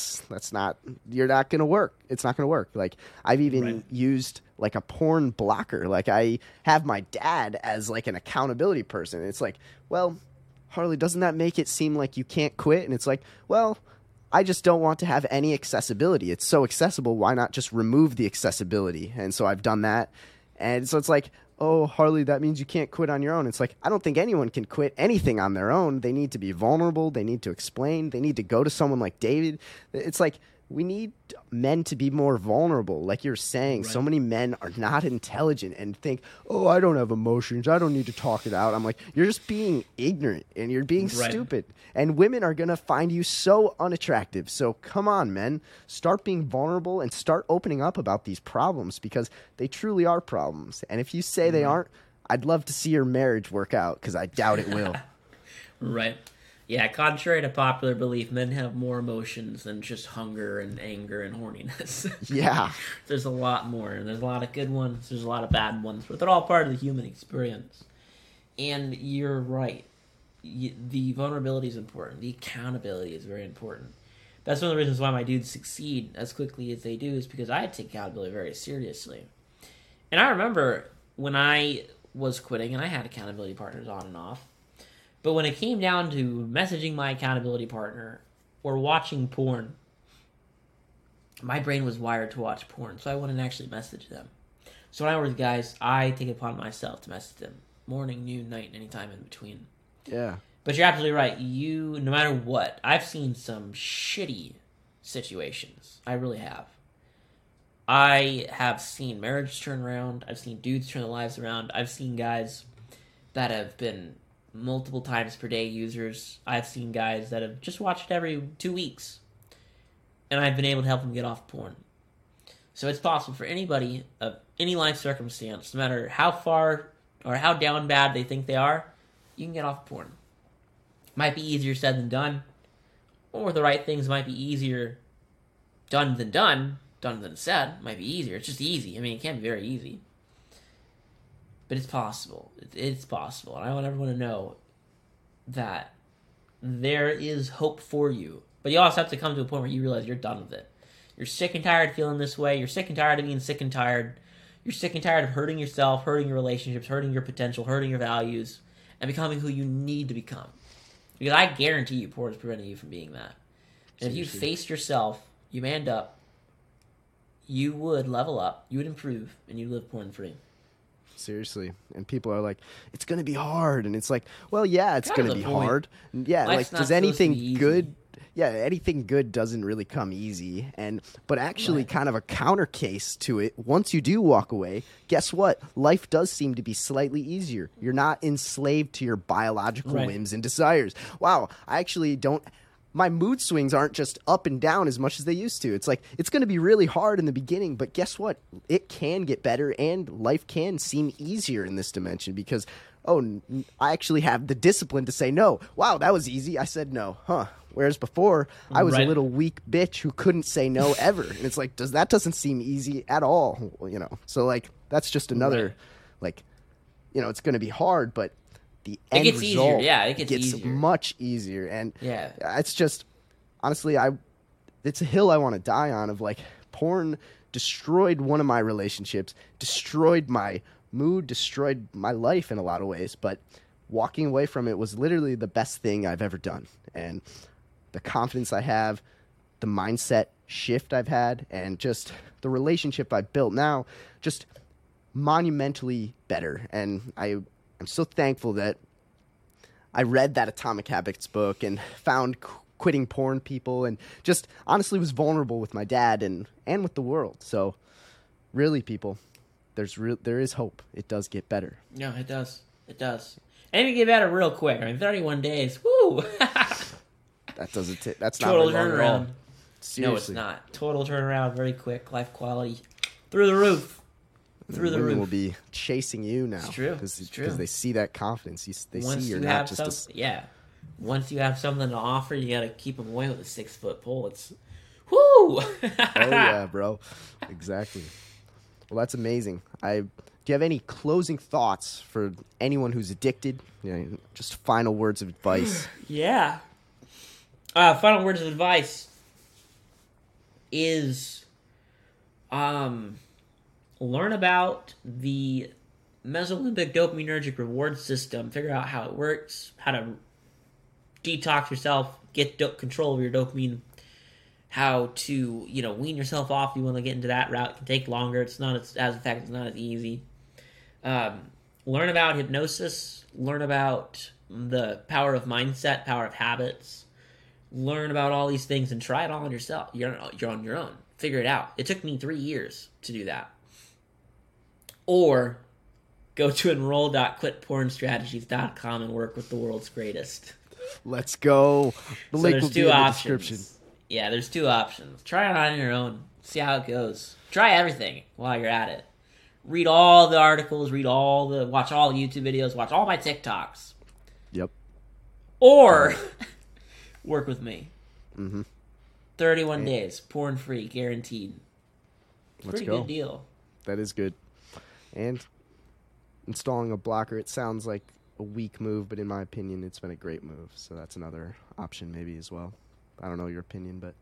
you're not going to work. It's not going to work. Like, I've even used like a porn blocker. Like, I have my dad as like an accountability person. It's like, well, Harley, doesn't that make it seem like you can't quit? And it's like, well, I just don't want to have any accessibility. It's so accessible. Why not just remove the accessibility? And so I've done that. And so it's like, oh, Harley, that means you can't quit on your own. It's like, I don't think anyone can quit anything on their own. They need to be vulnerable. They need to explain. They need to go to someone like David. It's like, we need men to be more vulnerable. Like you're saying, so many men are not intelligent and think, oh, I don't have emotions. I don't need to talk it out. I'm like, you're just being ignorant and you're being stupid. And women are going to find you so unattractive. So come on, men. Start being vulnerable and start opening up about these problems because they truly are problems. And if you say they aren't, I'd love to see your marriage work out because I doubt it will. Right. Yeah, contrary to popular belief, men have more emotions than just hunger and anger and horniness. Yeah. There's a lot more, and there's a lot of good ones, there's a lot of bad ones, but they're all part of the human experience. And you're right. The vulnerability is important. The accountability is very important. That's one of the reasons why my dudes succeed as quickly as they do is because I take accountability very seriously. And I remember when I was quitting, and I had accountability partners on and off, but when it came down to messaging my accountability partner or watching porn, my brain was wired to watch porn, so I wouldn't actually message them. So when I was guys, I take it upon myself to message them. Morning, noon, night, anytime in between. Yeah. But you're absolutely right. No matter what, I've seen some shitty situations. I really have. I have seen marriage turn around. I've seen dudes turn their lives around. I've seen guys that have been multiple times per day users. I've seen guys that have just watched every 2 weeks, and I've been able to help them get off porn. So it's possible for anybody of any life circumstance, no matter how far or how down bad they think they are, you can get off porn. Might be easier said than done, or the right things might be easier done than said. Might be easier. It's just easy. I mean, it can be very easy. But it's possible. It's possible. And I want everyone to know that there is hope for you. But you also have to come to a point where you realize you're done with it. You're sick and tired of feeling this way. You're sick and tired of being sick and tired. You're sick and tired of hurting yourself, hurting your relationships, hurting your potential, hurting your values, and becoming who you need to become. Because I guarantee you porn is preventing you from being that. And if you faced yourself, you manned up, you would level up, you would improve, and you live porn free. Seriously. And people are like, it's going to be hard. And it's like, well, yeah, it's going to be hard. Yeah, life's like, does anything good... Yeah, anything good doesn't really come easy. But actually kind of a counter case to it, once you do walk away, guess what? Life does seem to be slightly easier. You're not enslaved to your biological whims and desires. Wow, I actually don't... my mood swings aren't just up and down as much as they used to. It's like, it's going to be really hard in the beginning, but guess what? It can get better, and life can seem easier in this dimension because, I actually have the discipline to say no. Wow, that was easy. I said no. Whereas before, I was a little weak bitch who couldn't say no ever. And it's like, that doesn't seem easy at all, So, like, that's just another, like, it's going to be hard, but the end result easier. Yeah, it gets easier. Much easier. And yeah, it's just, honestly, it's a hill I want to die on of, like, porn destroyed one of my relationships, destroyed my mood, destroyed my life in a lot of ways, but walking away from it was literally the best thing I've ever done. And the confidence I have, the mindset shift I've had, and just the relationship I built now, just monumentally better. And I'm so thankful that I read that Atomic Habits book and found quitting porn people, and just honestly was vulnerable with my dad and with the world. So really, people, there is hope. It does get better. No, it does. It does. And it get better real quick. I mean, 31 days. Woo! That's not total very long turnaround. at all. Seriously. No, it's not. Total turnaround, very quick. Life quality through the roof. Women will be chasing you now. It's true. Because they see that confidence. They see Once you're you not have just Once you have something to offer, you got to keep them away with a 6-foot pole. It's whoo. Oh yeah, bro. Exactly. Well, that's amazing. Do you have any closing thoughts for anyone who's addicted? Just final words of advice. Yeah. Final words of advice is learn about the mesolimbic dopaminergic reward system. Figure out how it works, how to detox yourself, get control of your dopamine, how to, wean yourself off. You want to get into that route. It can take longer. It's not as effective. It's not as easy. Learn about hypnosis. Learn about the power of mindset, power of habits. Learn about all these things and try it all on yourself. You're on your own. Figure it out. It took me 3 years to do that. Or go to enroll.quitpornstrategies.com and work with the world's greatest. Let's go. The link will be in the description. Yeah, there's 2 options. Try it on your own. See how it goes. Try everything while you're at it. Read all the articles. Watch all the YouTube videos. Watch all my TikToks. Yep. Or work with me. Mm-hmm. 31 days, porn free, guaranteed. Pretty good deal. That is good. And installing a blocker, it sounds like a weak move, but in my opinion, it's been a great move. So that's another option maybe as well. I don't know your opinion, but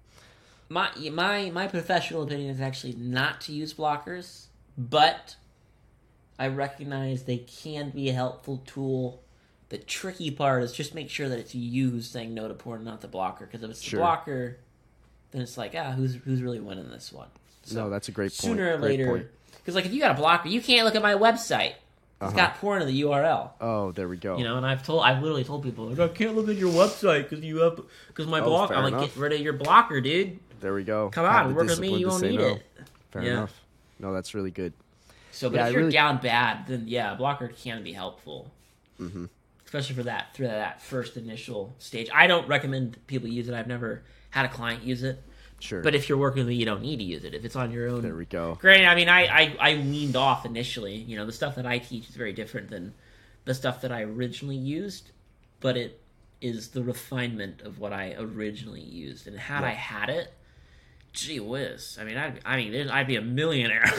my professional opinion is actually not to use blockers, but I recognize they can be a helpful tool. The tricky part is just make sure that it's you saying no to porn, not the blocker. Because if it's the blocker, then it's like, who's really winning this one? So no, that's a great point. Sooner or later, because like if you got a blocker, you can't look at my website. It's got porn in the URL. Oh, there we go. And I've literally told people, like, I can't look at your website because my blocker. I'm like, get rid of your blocker, dude. There we go. Come on, work with me. You won't need it. Fair enough. No, that's really good. So, but if you're down bad, then a blocker can be helpful. Mm-hmm. Especially through that first initial stage. I don't recommend people use it. I've never had a client use it. Sure. But if you're working with me, you don't need to use it. If it's on your own. There we go. Granted, I mean, I weaned off initially. The stuff that I teach is very different than the stuff that I originally used. But it is the refinement of what I originally used. And had I had it, gee whiz. I mean, I'd be a millionaire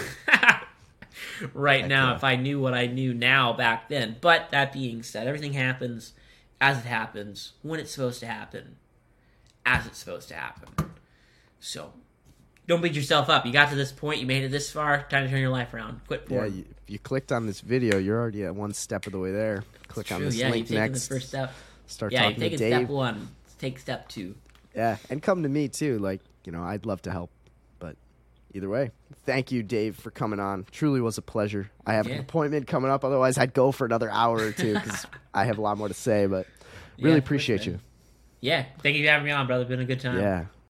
right now if I knew what I knew now back then. But that being said, everything happens as it happens, when it's supposed to happen, as it's supposed to happen. So, don't beat yourself up. You got to this point. You made it this far. Time to turn your life around. Quit porn. Yeah, if you clicked on this video, you're already at one step of the way there. Click on this link next. The first step. Start talking to Dave. You've taken step 1. Take step 2. Yeah, and come to me too. Like, I'd love to help. But either way, thank you, Dave, for coming on. Truly was a pleasure. I have an appointment coming up. Otherwise, I'd go for another hour or two because I have a lot more to say. But really appreciate you. Yeah, thank you for having me on, brother. It's been a good time. Yeah.